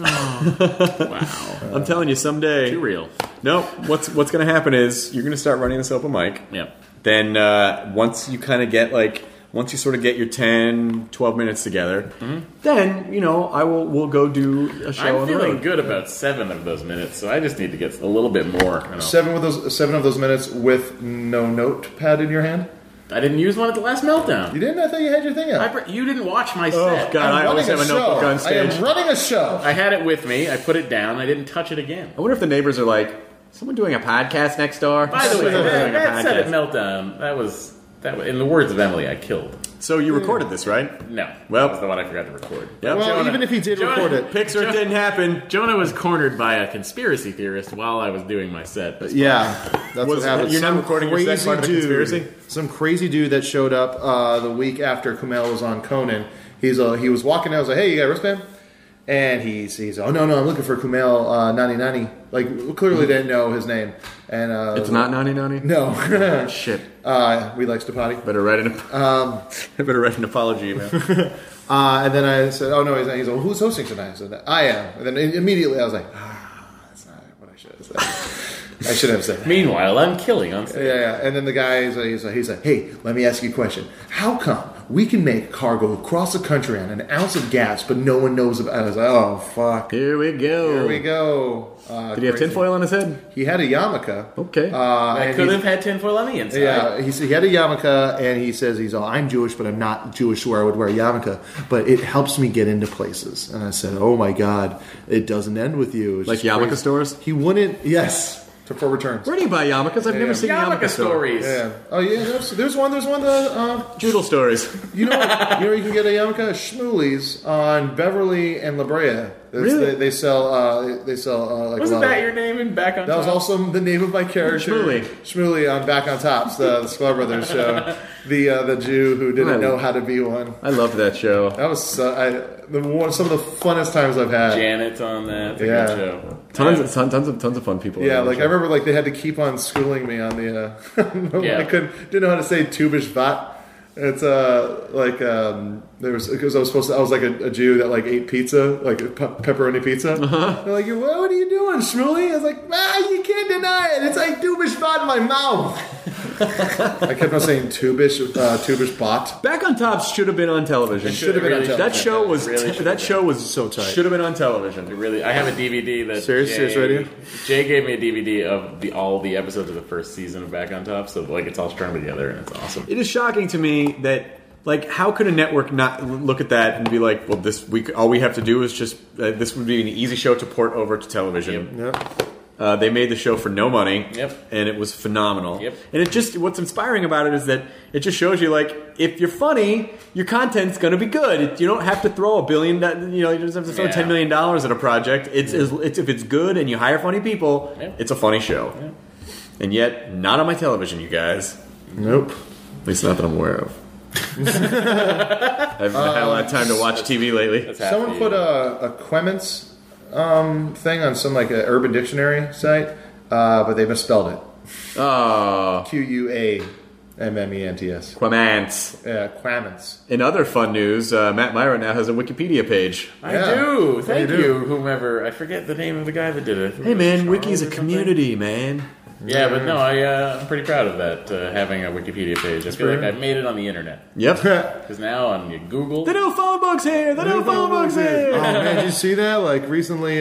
Wow. I'm telling you, someday. Too real. No, what's going to happen is you're going to start running this open mic. Yep. Then once you kind of get once you sort of get your 10, 12 minutes together, then we'll go do a show I'm on the feeling road. good about 7 of those minutes, so I just need to get a little bit more. 7 of those minutes with no notepad in your hand. I didn't use one at the last meltdown. You didn't? I thought you had your thing out. You didn't watch my Oh set. God, I always have a notebook on I stage. am running a show. I had it with me. I put it down. I didn't touch it again. I wonder if the neighbors are like, someone doing a podcast next door. By the way, Someone doing a that set at podcast. meltdown. That was in the words of Emily. I killed. So you recorded this, right? No. Well- that was the one I forgot to record. Yep. Well, Jonah- even if he did record it. Pixar, it didn't happen. Jonah was cornered by a conspiracy theorist while I was doing my set. Yeah, that's what happened. You're not Some recording your set crazy part of the dude- conspiracy? Some crazy dude that showed up the week after Kumail was on Conan. He was walking out. I was like, "Hey, you got a wristband?" And he's oh no, I'm looking for Kumail Nani Nani. Like clearly didn't know his name. And It's not Nani Nani? no. Shit. We likes to potty. Better write an apology email. And then I said, "Oh no, he's not." He's like, "Who's hosting tonight?" I said, "I am." And then immediately I was like, "That's not what I should have said." I should have said. Meanwhile, I'm killing on stage. Yeah. And then the guy he's like, "Hey, let me ask you a question. How come we can make cargo across the country on an ounce of gas, but no one knows about it?" I was like, "Oh fuck, Here we go. here we go." Did he have tinfoil on his head? He had a yarmulke. Okay. I and could he's- have had tinfoil on the inside. Yeah, he had a yarmulke, and he says I'm Jewish, but I'm not Jewish where I would wear a yarmulke, but it helps me get into places. And I said, "Oh my God, it doesn't end with you." It's Like just yarmulke crazy. stores? He wouldn't. Yes, for returns. Where do you buy yarmulkes? I've never seen a Yarmulke yarmulke store. stories. Yeah. Oh yeah. There's one. Joodle stories. You know you can get a yarmulke at Shmuley's on Beverly and La Brea. Really? They sell like Wasn't a lot that of- your name in Back on That was Top? also the name of my character, Shmuley. Shmuley on Back on Tops, the Sklar Brothers show. The Jew who didn't know how to be one. I loved that show. That was some of the funnest times I've had. Janet's on that. It's a Yeah. good show. Tons of fun people. Yeah, on that like I show. remember, like they had to keep on schooling me on the. Yeah. I didn't know how to say Tu B'Shvat. It's there was because I was like a Jew that like ate pizza, like pepperoni pizza. They're like, "What are you doing, Shmuley?" I was like, you can't deny it. It's like Tu B'Shvat in my mouth. I kept on saying Tu B'Shvat. Back on Tops should have been on television. Should have been on television. That show was Really should that have show was So tight. Should have been on television. Really, I have a DVD that Serious radio? Jay gave me a DVD of all the episodes of the first season of Back on Top, so like it's all strung together and it's awesome. It is shocking to me that, like, how could a network not look at that and be like, well, all we have to do is just this would be an easy show to port over to television. Yep. They made the show for no money. Yep. And it was phenomenal. Yep. And what's inspiring about it is that it just shows you, like, if you're funny, your content's going to be good. You don't have to throw $1 billion, you don't have to throw Yeah. $10 million at a project. It's if it's good and you hire funny people, it's a funny show. Yeah. And yet, not on my television, you guys. Nope. At least not that I'm aware of. I haven't had a lot of time to watch TV lately. That's half Someone the- put a Quemens thing on some like Urban Dictionary site, but they misspelled it. Oh, Quamments. Quamants. Quamments. In other fun news, Matt Myra now has a Wikipedia page. I Yeah. do. Thank You you, do. whomever. I forget the name of the guy that did it. Hey man, Charles Wiki's a or something? community, man. Yeah, but no, I'm pretty proud of that, having a Wikipedia page. I feel like I've made it on the internet. Yep. Because now on your Google... The new phone book's here! The new phone book's here! Oh man, did you see that? Like recently,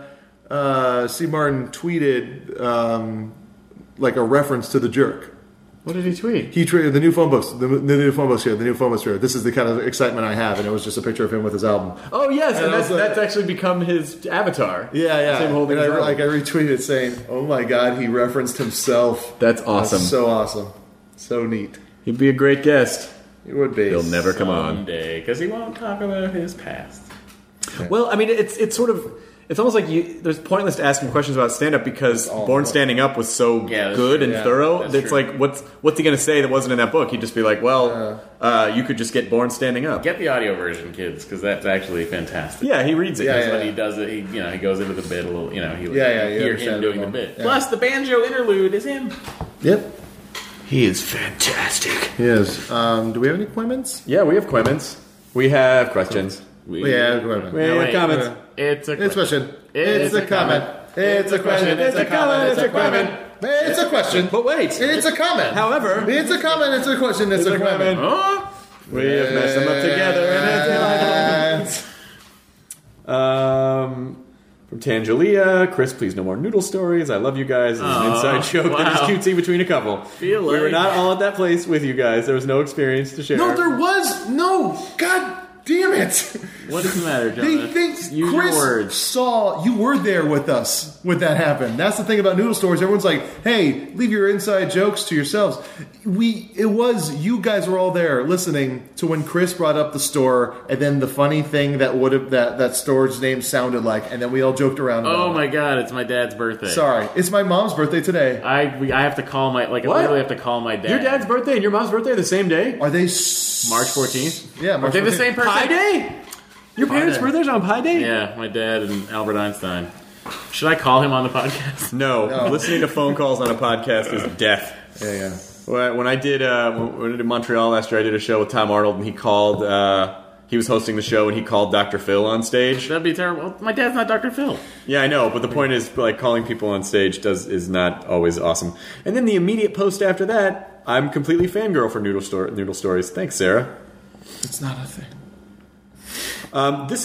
C. Martin tweeted like a reference to The Jerk. What did he tweet? He tweeted the new phone books. The new phone books here. The new phone books here. This is the kind of excitement I have, and it was just a picture of him with his album. Oh yes, and I was that's like- actually become his avatar. Yeah. Same holding And his album. I retweeted saying, "Oh my god, he referenced himself." That's awesome. So awesome. So neat. He'd be a great guest. He would be. He'll never come on. Someday, because he won't talk about his past. Well, I mean, it's sort of... It's almost like there's pointless to ask him questions about stand-up because Born Standing Up was so good and thorough. It's true. like, what's he going to say that wasn't in that book? He'd just be like, well, you could just get Born Standing Up. Get the audio version, kids, because that's actually fantastic. Yeah, he reads it. When he does it, he goes into the bit a little. You hear him doing the bit. Yeah. Plus, the banjo interlude is him. Yep. He is fantastic. He is. Do we have any appointments? Yeah, we have questions. We have questions. We have comments. We have comments. It's a question. It's a comment. It's a question. It's a comment. It's a comment. It's a question. But wait. It's a comment. However. It's a comment. It's a question. It's a comment. We have meshed them up together. And it's from Tangelia, Chris, please no more noodle stories. I love you guys. This is an inside joke that is cutesy between a couple. We were not all at that place with you guys. There was no experience to share. No, there was no. God damn it. What does the matter, John? They think Chris saw you were there with us when that happened. That's the thing about noodle stories. Everyone's like, "Hey, leave your inside jokes to yourselves." You guys were all there listening to when Chris brought up the store, and then the funny thing that store's name sounded like, and then we all joked around. Oh my God! It's my dad's birthday. Sorry, it's my mom's birthday today. I have to call my I literally have to call my dad. Your dad's birthday and your mom's birthday are the same day? Are they March 14th? Yeah, March 14th. Are they the same person? Pi Day? Your parents' birthdays on Pi Day? Yeah, my dad and Albert Einstein. Should I call him on the podcast? No. Listening to phone calls on a podcast is death. Yeah. When I did Montreal last year, I did a show with Tom Arnold, and he called. He was hosting the show, and he called Dr. Phil on stage. That'd be terrible. My dad's not Dr. Phil. Yeah, I know, but the point is, like, calling people on stage is not always awesome. And then the immediate post after that, I'm completely fangirl for Noodle Stories. Thanks, Sarah. It's not a thing. This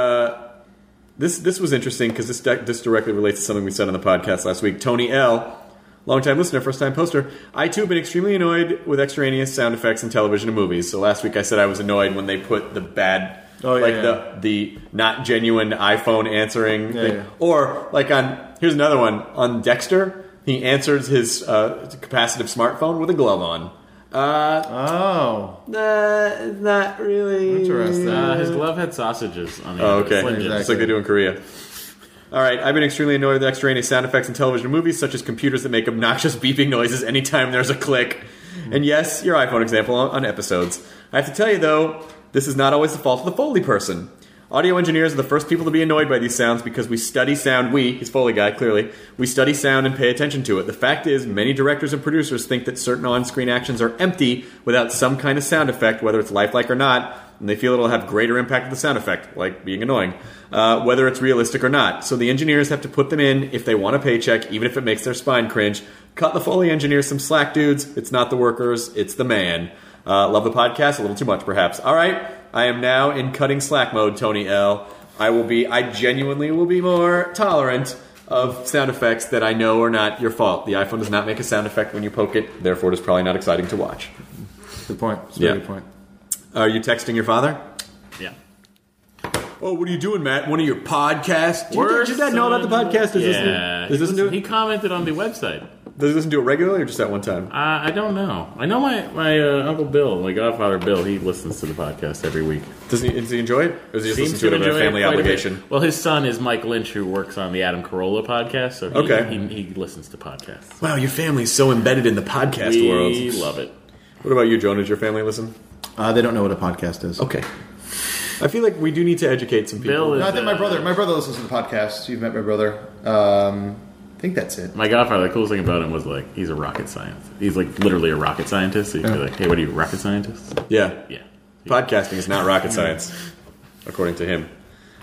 was interesting because this directly relates to something we said on the podcast last week. Tony L., long-time listener, first-time poster. I, too, have been extremely annoyed with extraneous sound effects in television and movies. So last week I said I was annoyed when they put the bad, the not genuine iPhone answering thing. Yeah. Or, here's another one. On Dexter, he answers his capacitive smartphone with a glove on. Not really. Interesting. His glove had sausages on it. Oh, okay. Exactly. It's like they do in Korea. All right, I've been extremely annoyed with extraneous sound effects in television and movies, such as computers that make obnoxious beeping noises anytime there's a click. And yes, your iPhone example on episodes. I have to tell you, though, this is not always the fault of the Foley person. Audio engineers are the first people to be annoyed by these sounds because we study sound. He's Foley guy, clearly. We study sound and pay attention to it. The fact is, many directors and producers think that certain on-screen actions are empty without some kind of sound effect, whether it's lifelike or not, and they feel it'll have greater impact with the sound effect, like being annoying, whether it's realistic or not. So the engineers have to put them in if they want a paycheck, even if it makes their spine cringe. Cut the Foley engineers some slack, dudes. It's not the workers, it's the man. Love the podcast, a little too much, perhaps. All right, I am now in cutting slack mode, Tony L. I genuinely will be more tolerant of sound effects that I know are not your fault. The iPhone does not make a sound effect when you poke it, therefore it is probably not exciting to watch. Good point. It's a very good point. Are you texting your father? Yeah. Oh, what are you doing, Matt? One of your podcasts? Does your dad know about the podcast? He commented on the website. Does he listen to it regularly or just that one time? I don't know. I know my Uncle Bill, my godfather Bill, he listens to the podcast every week. Does he enjoy it? Or does he just listen to it as a family obligation? Well, his son is Mike Lynch, who works on the Adam Carolla podcast, so he listens to podcasts. Wow, your family's so embedded in the podcast world. We love it. What about you, Joan? Does your family listen? They don't know what a podcast is. Okay. I feel like we do need to educate some people. I think my brother listens to the podcast. You've met my brother. I think that's it. My godfather, the coolest thing about him was he's a rocket scientist. He's literally a rocket scientist. So you'd be like, hey, what are you, rocket scientist? Yeah. Yeah. Podcasting is not rocket science, according to him.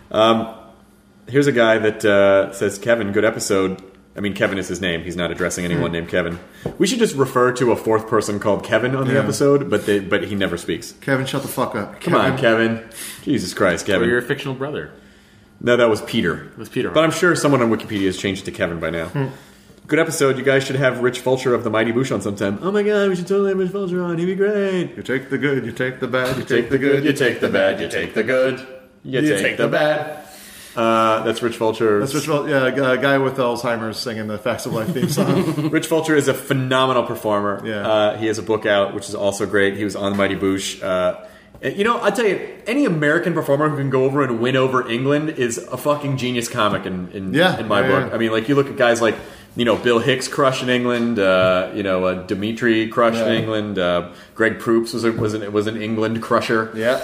Here's a guy that says, Kevin, good episode. I mean, Kevin is his name. He's not addressing anyone named Kevin. We should just refer to a fourth person called Kevin on the episode, but he never speaks. Kevin, shut the fuck up. Come on, Kevin. Jesus Christ, Kevin. Or your fictional brother. No, that was Peter. It was Peter. But I'm sure someone on Wikipedia has changed it to Kevin by now. Good episode. You guys should have Rich Fulcher of the Mighty Boosh on sometime. Oh my god, we should totally have Rich Fulcher on. He'd be great. You take the good, you take the bad, you take the good, you take the bad, you take the good, you take the bad. That's Rich Fulcher. That's Rich Fulcher. Yeah, a guy with Alzheimer's singing the Facts of Life theme song. Rich Fulcher is a phenomenal performer. Yeah. He has a book out, which is also great. He was on The Mighty Boosh. I'll tell you, any American performer who can go over and win over England is a fucking genius comic in my book. Yeah. I mean, like, you look at guys like, Bill Hicks crushed in England, Dimitri crushed in England, Greg Proops was an England crusher. Yeah.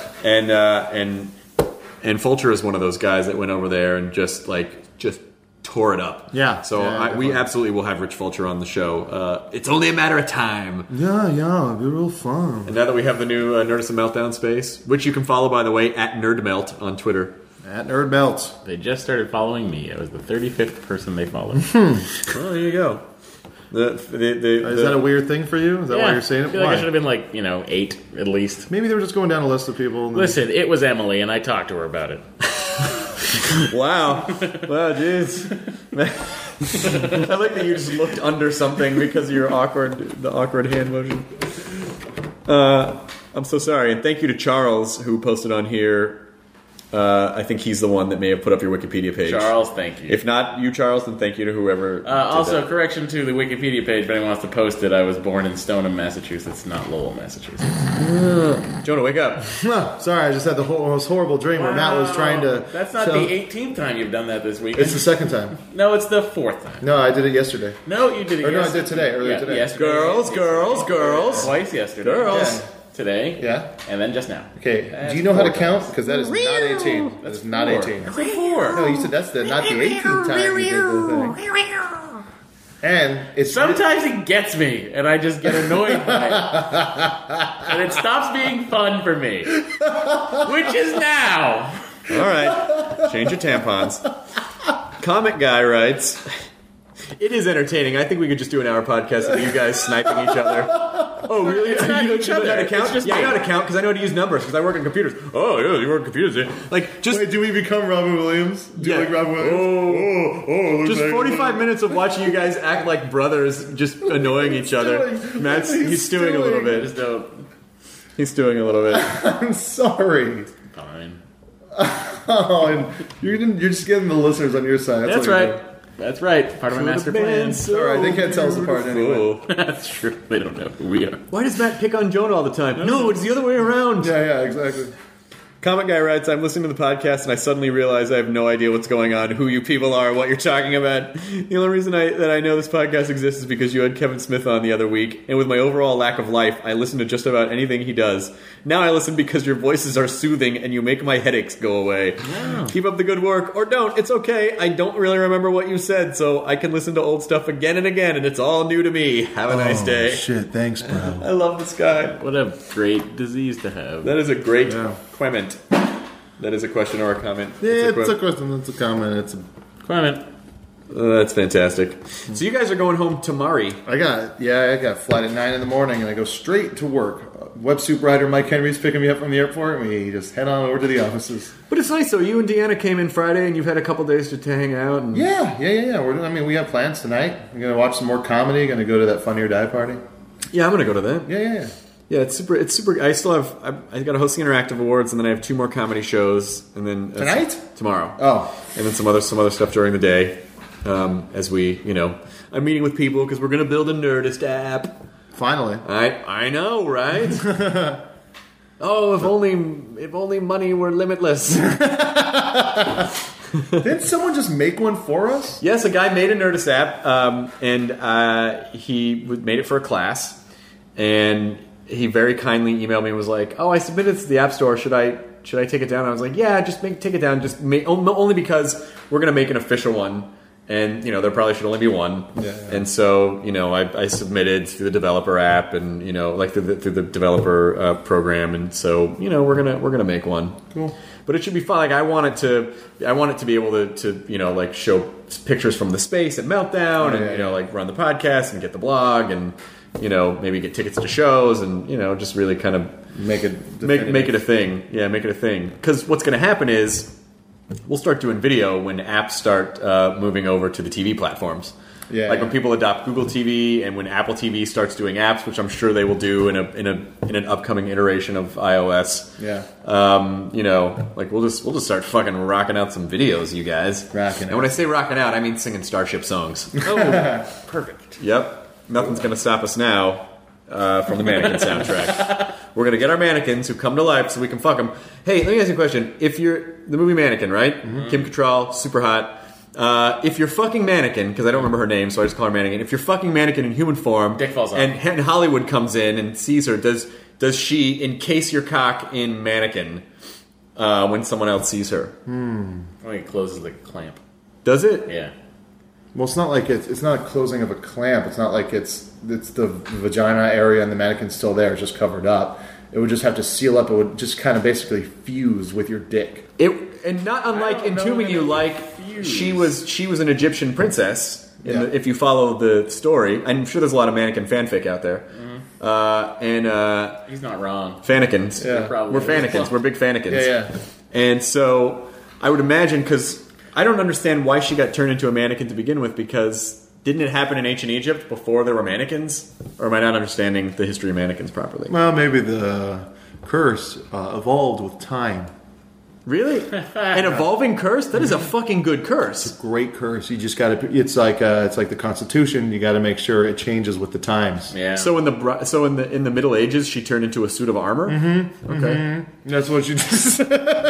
And Fulcher is one of those guys that went over there and just tore it up. Yeah. So we absolutely will have Rich Fulcher on the show. It's only a matter of time. Yeah, it'll be real fun. And now that we have the new Nerdist and Meltdown space, which you can follow, by the way, at NerdMelt on Twitter. At NerdMelt. They just started following me. I was the 35th person they followed. Well, there you go. Is that a weird thing for you? Is that why you're saying it? I feel like I should have been 8 at least. Maybe they were just going down a list of people. Listen, it was Emily, and I talked to her about it. Wow, jeez. I like that you just looked under something because of the awkward hand motion. I'm so sorry, and thank you to Charles who posted on here. I think he's the one that may have put up your Wikipedia page. Charles, thank you. If not you, Charles, then thank you to whoever. Also, correction to the Wikipedia page. If anyone wants to post it, I was born in Stoneham, Massachusetts, not Lowell, Massachusetts. Jonah, wake up. Sorry, I just had the most horrible dream where Matt was trying to... That's not the 18th time you've done that this week. It's the second time. No, it's the 4th time. No, I did it yesterday. No, you did it No, I did today, earlier today. Yesterday. Girls. Twice yesterday. Girls. Yeah. Today. Yeah. And then just now. Okay, That's do you know how to 4 count? times. Because that is not 18. That is not 18. That's 4. No, you said that's not the 18th time you did the thing. And it's... Sometimes it gets me, and I just get annoyed by it. And it stops being fun for me. Which is now. All right. Change your tampons. Comic Guy writes... It is entertaining. I think we could just do an hour podcast of you guys sniping each other. Oh, really? It's not each other. You know how to count? It's just I me. know how to count because I know how to use numbers because I work on computers. Oh, yeah, you work on computers. Yeah. Like, just... Wait, do we become Robin Williams? Do you like Robin Williams? Just 45 minutes of watching you guys act like brothers, just annoying each other. Matt's he's stewing a little bit. He's stewing a little bit. I'm sorry. Fine. And you're just getting the listeners on your side. That's right. That's right. Part of my master plan. Alright, they can't tell us apart anyway. That's true. They don't know who we are. Why does Matt pick on Jonah all the time? No, it's the other way around. Yeah, exactly. Comic Guy writes, I'm listening to the podcast and I suddenly realize I have no idea what's going on, who you people are, what you're talking about. The only reason that I know this podcast exists is because you had Kevin Smith on the other week, and with my overall lack of life, I listen to just about anything he does. Now I listen because your voices are soothing and you make my headaches go away. Wow. Keep up the good work, or don't. It's okay. I don't really remember what you said, so I can listen to old stuff again and again, and it's all new to me. Have a nice day. Shit, thanks, bro. I love this guy. What a great disease to have. That is a great comment. That is a question or a comment. Yeah, it's a question. It's a comment. It's a comment. That's fantastic. So you guys are going home to Murray. I got a flight at 9 in the morning, and I go straight to work. Web Soup Rider Mike Henry's picking me up from the airport, and we just head on over to the offices. But it's nice, though. You and Deanna came in Friday, and you've had a couple days to hang out. And... Yeah. We have plans tonight. We're going to watch some more comedy. Going to go to that Funny or Die party. Yeah, I'm going to go to that. Yeah. Yeah, it's super. I still have. I got a Hosting Interactive Awards, and then I have 2 more comedy shows, and then tonight, tomorrow. Oh, and then some other stuff during the day. As we, I'm meeting with people because we're going to build a Nerdist app. Finally, I know, right? Oh, if only money were limitless. Didn't someone just make one for us? Yes, a guy made a Nerdist app, and he made it for a class, and he very kindly emailed me and was like, "Oh, I submitted it to the App Store. Should I take it down?" I was like, "Yeah, take it down. Only because we're going to make an official one, and there probably should only be one." Yeah. And so I submitted through the developer app and through the developer program, and so we're gonna make one. Cool. But it should be fun. Like I want it to be able to show pictures from the space at Meltdown, and run the podcast and get the blog and. Maybe get tickets to shows and, just really kind of make it a thing. Yeah, make it a thing. Because what's going to happen is we'll start doing video when apps start moving over to the TV platforms. Yeah. Like when people adopt Google TV and when Apple TV starts doing apps, which I'm sure they will do in an upcoming iteration of iOS. Yeah. You know, like we'll just start fucking rocking out some videos, you guys. Rocking and when I say rocking out, I mean singing Starship songs. Oh, perfect. Yep. Nothing's going to stop us now from the Mannequin soundtrack. We're going to get our mannequins who come to life so we can fuck them. Hey, let me ask you a question. If you're the movie Mannequin, right? Mm-hmm. Kim Cattrall, super hot. If you're fucking Mannequin, because I don't remember her name, so I just call her Mannequin. If you're fucking Mannequin in human form, Dick falls off. And Hollywood comes in and sees her, does she encase your cock in Mannequin when someone else sees her? I think it closes like a clamp. Does it? Yeah. Well, it's not like it's not a closing of a clamp. It's not like it's the vagina area and the mannequin's still there. It's just covered up. It would just have to seal up. It would just kind of basically fuse with your dick. And not unlike Entombing You, like she was an Egyptian princess. If you follow the story, I'm sure there's a lot of Mannequin fanfic out there. He's not wrong. Fannikins. Yeah. We're Fannikins. We're big Fannikins. Yeah. And so I would imagine, because I don't understand why she got turned into a mannequin to begin with, because didn't it happen in ancient Egypt before there were mannequins? Or am I not understanding the history of mannequins properly? Well, maybe the curse evolved with time. Really? An evolving curse? That is a fucking good curse. Great curse. You just got to. It's like the Constitution. You got to make sure it changes with the times. Yeah. So in the Middle Ages, she turned into a suit of armor. Mm-hmm. Okay. Mm-hmm. That's what you just.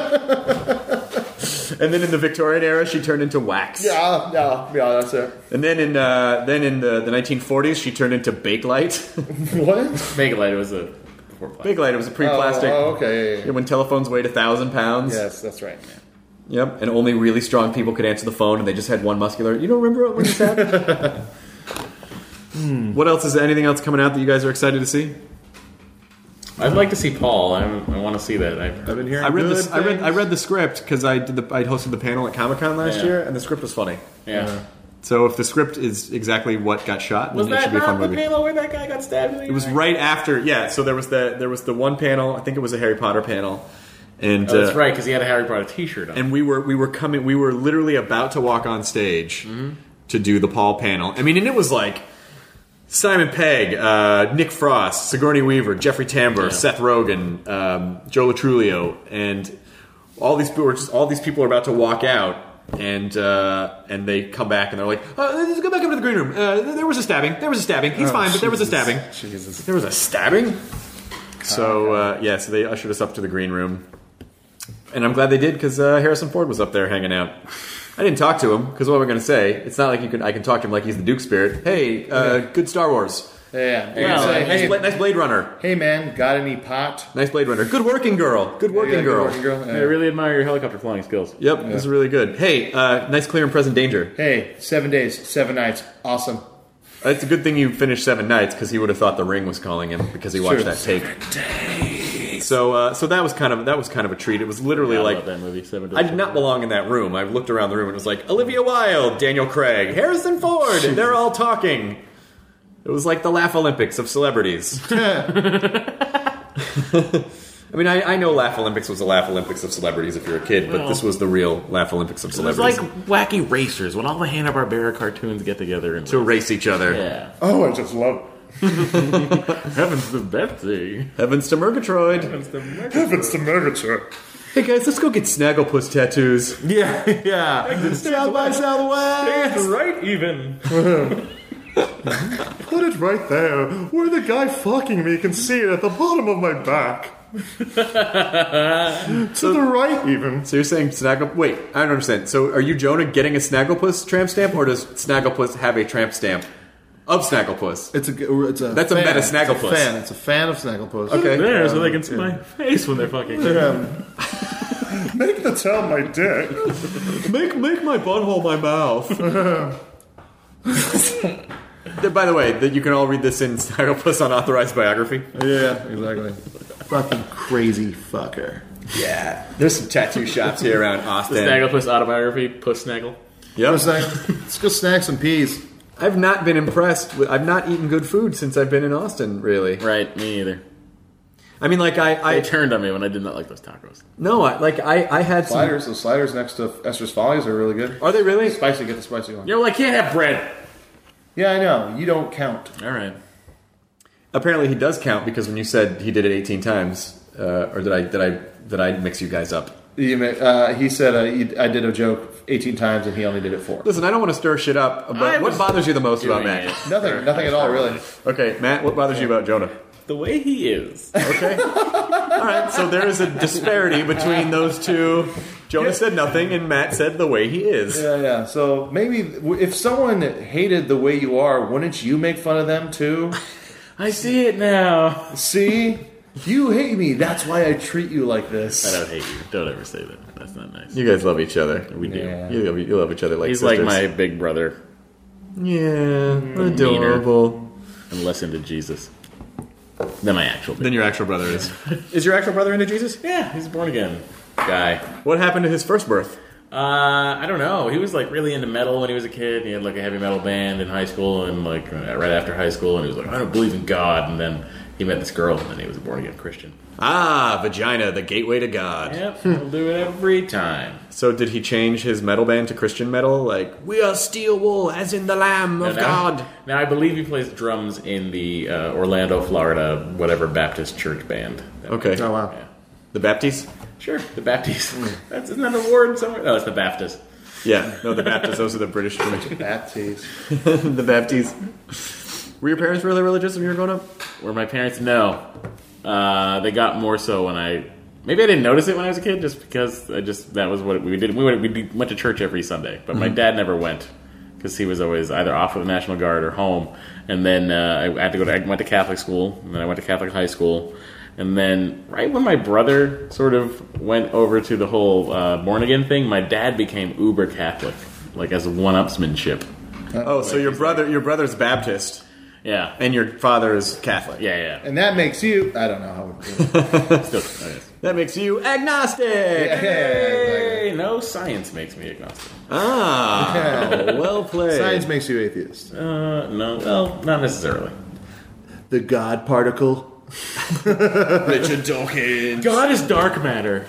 And then in the Victorian era, she turned into wax. Yeah, that's it. And then in the 1940s, she turned into Bakelite. What? Bakelite was a before plastic. Bakelite, it was a pre-plastic. Oh, okay. Yeah, when telephones weighed 1,000 pounds. Yes, that's right. Yeah. Yep, and only really strong people could answer the phone, and they just had one muscular. You don't remember when this happened? What else is there? Anything else coming out that you guys are excited to see? I'd like to see Paul. I want to see that. I've been hearing. I read the script because I hosted the panel at Comic-Con last year, and the script was funny. Yeah. So if the script is exactly what got shot, Was then it should that be a fun not the movie. panel where that guy got stabbed in the It was eye? right after, yeah. So there was the one panel. I think it was a Harry Potter panel, and Oh, that's right, because he had a Harry Potter T-shirt on. And we were literally about to walk on stage to do the Paul panel. I mean, and it was like Simon Pegg, Nick Frost, Sigourney Weaver, Jeffrey Tambor, Seth Rogen, Joe Latrulio, and all these people are about to walk out. And they come back and they're like, let's go back up to the green room. There was a stabbing. He's fine, but there was a stabbing. Jesus. There was a stabbing? So they ushered us up to the green room. And I'm glad they did, because Harrison Ford was up there hanging out. I didn't talk to him, because what am I going to say? It's not like I can talk to him like he's the Duke Spirit. Hey, good Star Wars. Yeah. Nice Blade Runner. Hey, man, got any pot? Nice Blade Runner. Good working girl. Good working girl. I really admire your helicopter flying skills. Yep, this is really good. Hey, nice clear and present danger. Hey, 7 days, 7 nights. Awesome. It's a good thing you finished 7 nights, because he would have thought The Ring was calling him, because he watched that tape. So that was kind of a treat. It was literally like that movie. I did not belong in that room. I looked around the room and it was like Olivia Wilde, Daniel Craig, Harrison Ford, and they're all talking. It was like the Laugh Olympics of celebrities. I mean, I know Laugh Olympics was the Laugh Olympics of celebrities if you're a kid, but this was the real Laugh Olympics of It was celebrities. like Wacky Racers, when all the Hanna-Barbera cartoons get together and to race each other. Yeah. Oh, I just love Heavens to Betsy. Heavens to Murgatroyd. Heavens to Murgatroyd. Hey guys, let's go get Snagglepuss tattoos. Yeah. South by Southwest. Right even. Put it right there, where the guy fucking me can see it at the bottom of my back. To the right, even. So you're saying Snaggle... Wait, I don't understand. So are you, Jonah, getting a Snagglepuss tramp stamp, or does Snagglepuss have a tramp stamp of Snagglepuss? It's a That's fan. a meta Snagglepuss. It's a fan of Snagglepuss. Okay. There, so they can see my face when they're fucking. Make the tail my dick. Make my butthole my mouth. By the way, that you can all read this in Snagglepuss Unauthorized Biography. Yeah, exactly. Fucking crazy fucker. Yeah. There's some tattoo shops here around Austin. Snagglepuss autobiography, Puss Snaggle. Yep. Let's go snack some peas. I've not been impressed with... I've not eaten good food since I've been in Austin, really. Right, me either. I mean, like, They turned on me when I did not like those tacos. No, I had Sliders. The sliders next to Esther's Follies are really good. Are they really? Spicy. Get the spicy one. Yeah, well, I can't have bread. Yeah, I know. You don't count. All right. Apparently he does count because when you said he did it 18 times, or did I mix you guys up? He said I did a joke 18 times and he only did it 4. Listen, I don't want to stir shit up, but what bothers you the most about Matt? Nothing at all, really. Okay, Matt, what bothers you about Jonah? The way he is. Okay. All right, so there is a disparity between those two. Jonah said nothing, and Matt said the way he is. Yeah. So maybe if someone hated the way you are, wouldn't you make fun of them too? I see it now. See? You hate me. That's why I treat you like this. I don't hate you. Don't ever say that. That's not nice. You guys love each other. We do. Yeah. You love each other like He's sisters. like my big brother. Yeah, adorable. And less into Jesus than my actual big Than your actual brother is. Is your actual brother into Jesus? Yeah, he's a born again guy. What happened to his first birth? I don't know. He was like really into metal when he was a kid. He had like a heavy metal band in high school and like right after high school, and he was like, I don't believe in God. And then he met this girl, and then he was a born again Christian. Ah, vagina, the gateway to God. Yep, he'll do it every time. So did he change his metal band to Christian metal? Like, we are steel wool, as in the Lamb of God. Now I believe he plays drums in the Orlando, Florida, whatever Baptist church band. Okay. Oh, wow. Yeah. The Baptiste? Sure, the Baptist. Isn't that an award somewhere? No, it's the Baptist. Yeah, no, the Baptists. Those are the British church. Baptiste. The Baptistes. Were your parents really religious when you were growing up? Were my parents? No. They got more so when maybe I didn't notice it when I was a kid, just because that was what we did. We went to church every Sunday, but my dad never went because he was always either off with the National Guard or home. And then I went to Catholic school, and then I went to Catholic high school. And then, right when my brother sort of went over to the whole born again thing, my dad became uber Catholic, like as a one-upsmanship. Oh, so your brother's Baptist, Yeah, and your father is Catholic. yeah. And that makes you... I don't know how it Still, I guess. That makes you agnostic. Hey, no science makes me agnostic. Ah, well played. Science makes you atheist. No, well, not necessarily. The God particle. Richard Dawkins. God is dark matter.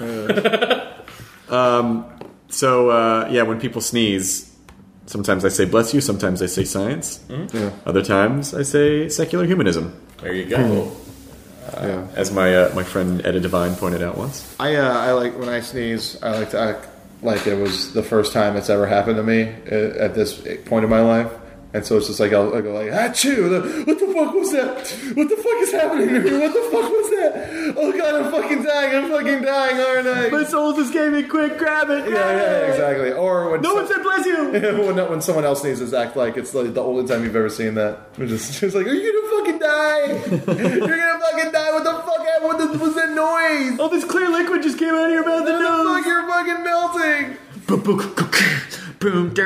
So, yeah, when people sneeze, sometimes I say bless you, sometimes I say science. Mm-hmm. Yeah. Other times I say secular humanism. There you go. Yeah. As my friend Etta Devine pointed out once. I like when I sneeze. I like to act like it was the first time it's ever happened to me at this point in my life, and so it's just like I'll go like achoo! What the fuck was that? What the fuck is happening to me? What the fuck was that? Oh god, I'm fucking dying! I'm fucking dying, aren't I? My soul just gave me quick, grab it! Yeah, exactly. Or when No one said bless you! when someone else sneezes, act like it's like the only time you've ever seen that. It's just like, are you gonna fucking die? You're gonna fucking die! What the fuck happened? What was that noise? Oh, this clear liquid just came out of your mouth and nose! Fuck, you're fucking melting! Boom,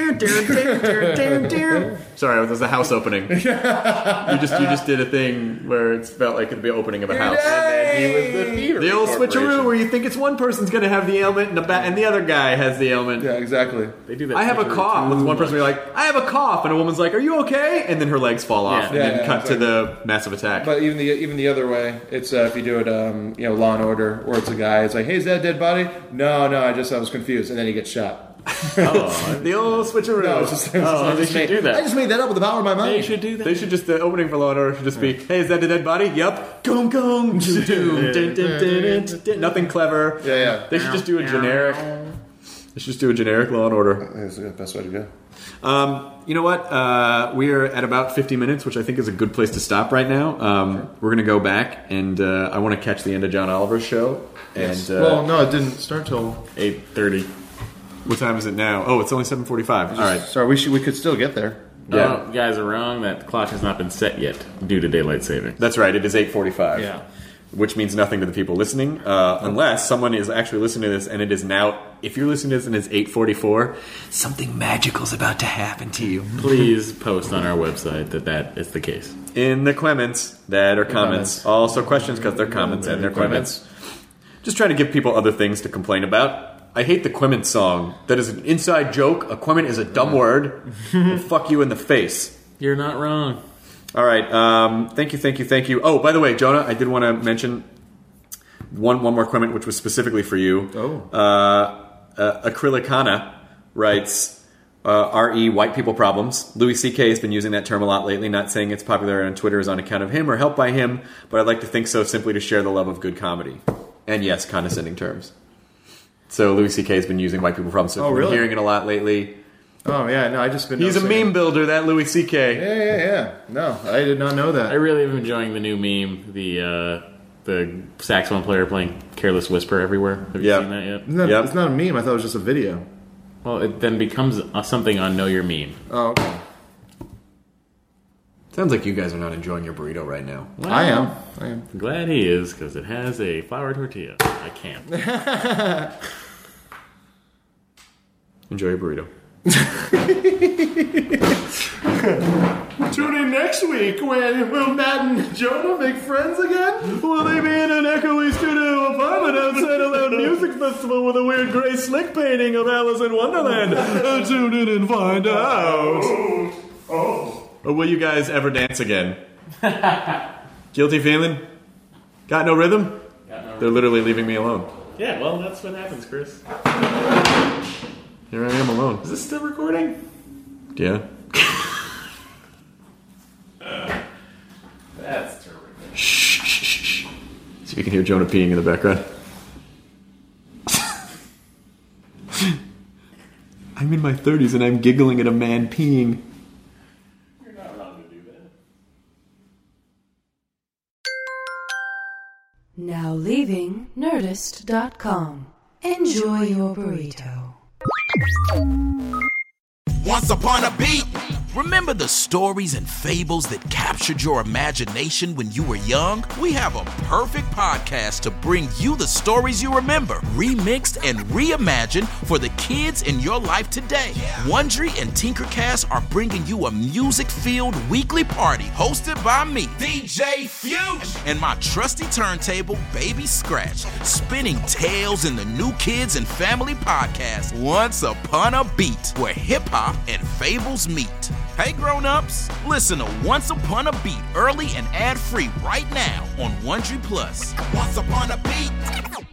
Sorry, there's a house opening. You just did a thing where it felt like it'd be opening of a house. And then he was the fever. The old switcheroo corporation. where you think it's one person's going to have the ailment and the other guy has the ailment. Yeah, exactly. They do that. I have a switcheroo cough. too With one person be like, I have a cough, and a woman's like, are you okay? And then her legs fall off, and then cut to the massive attack. But even the other way, it's if you do it, Law and Order, or it's a guy, it's like, hey, is that a dead body? No, I was confused, and then he gets shot. The old switcheroo. No, it's just, they should do that. I just made that up with the power of my mind. They should do that. They should just, the opening for Law and Order should just be, hey, is that a dead body? Yup. Gong, gong. Dun, dun, dun, dun, dun. Nothing clever. Yeah. They should just do a generic. Law and Order. That's the best way to go. You know what? We're at about 50 minutes, which I think is a good place to stop right now. We're going to go back, and I want to catch the end of John Oliver's show. Yes. And Well, no, it didn't start till 8:30. what time is it now? Oh, it's only 7:45. All right. Sorry, we could still get there. Yeah. No, you guys are wrong. That clock has not been set yet due to daylight saving. That's right. It is 8:45. Yeah. Which means nothing to the people listening, unless someone is actually listening to this, and it is now. If you're listening to this and it's 8:44, something magical's about to happen to you. Please post on our website that is the case. In the comments that are comments. Also questions because they're comments and they're comments. Just trying to give people other things to complain about. I hate the Quement song. That is an inside joke. A Quement is a dumb word. Will fuck you in the face. You're not wrong. All right. Thank you. Oh, by the way, Jonah, I did want to mention one more Quement, which was specifically for you. Oh. Acrylicana writes, RE white people problems. Louis C.K. has been using that term a lot lately, not saying it's popular on Twitter is on account of him or helped by him, but I'd like to think so simply to share the love of good comedy. And yes, condescending terms. So Louis C.K. has been using white people problems. So I've been hearing it a lot lately. Oh, yeah, no, I just been... He's a meme builder, that Louis C.K. Yeah. No, I did not know that. I really am enjoying the new meme, the saxophone player playing Careless Whisper everywhere. Have you seen that yet? It's not a meme. I thought it was just a video. Well, it then becomes something on Know Your Meme. Oh, okay. Sounds like you guys are not enjoying your burrito right now. Well, I am. Glad he is, because it has a flour tortilla. I can't. Enjoy your burrito. Tune in next week when will Matt and Jonah make friends again? Will they be in an echoey studio apartment outside a loud music festival with a weird gray slick painting of Alice in Wonderland? Tune in and find out. Or will you guys ever dance again? Guilty feeling? Got no rhythm? They're literally leaving me alone. Yeah, well, that's what happens, Chris. Here I am alone. Is this still recording? Yeah. That's terrific. Shh. See if you can hear Jonah peeing in the background. I'm in my 30s and I'm giggling at a man peeing. You're not allowed to do that. Now leaving Nerdist.com. Enjoy your burrito. Once upon a beat. Remember the stories and fables that captured your imagination when you were young? We have a perfect podcast to bring you the stories you remember, remixed and reimagined for the kids in your life today. Wondery and Tinkercast are bringing you a music-filled weekly party hosted by me, DJ Fuge, and my trusty turntable, Baby Scratch, spinning tales in the new kids and family podcast, Once Upon a Beat, where hip-hop and fables meet. Hey grown-ups, listen to Once Upon a Beat early and ad-free right now on Wondery Plus. Once Upon a Beat.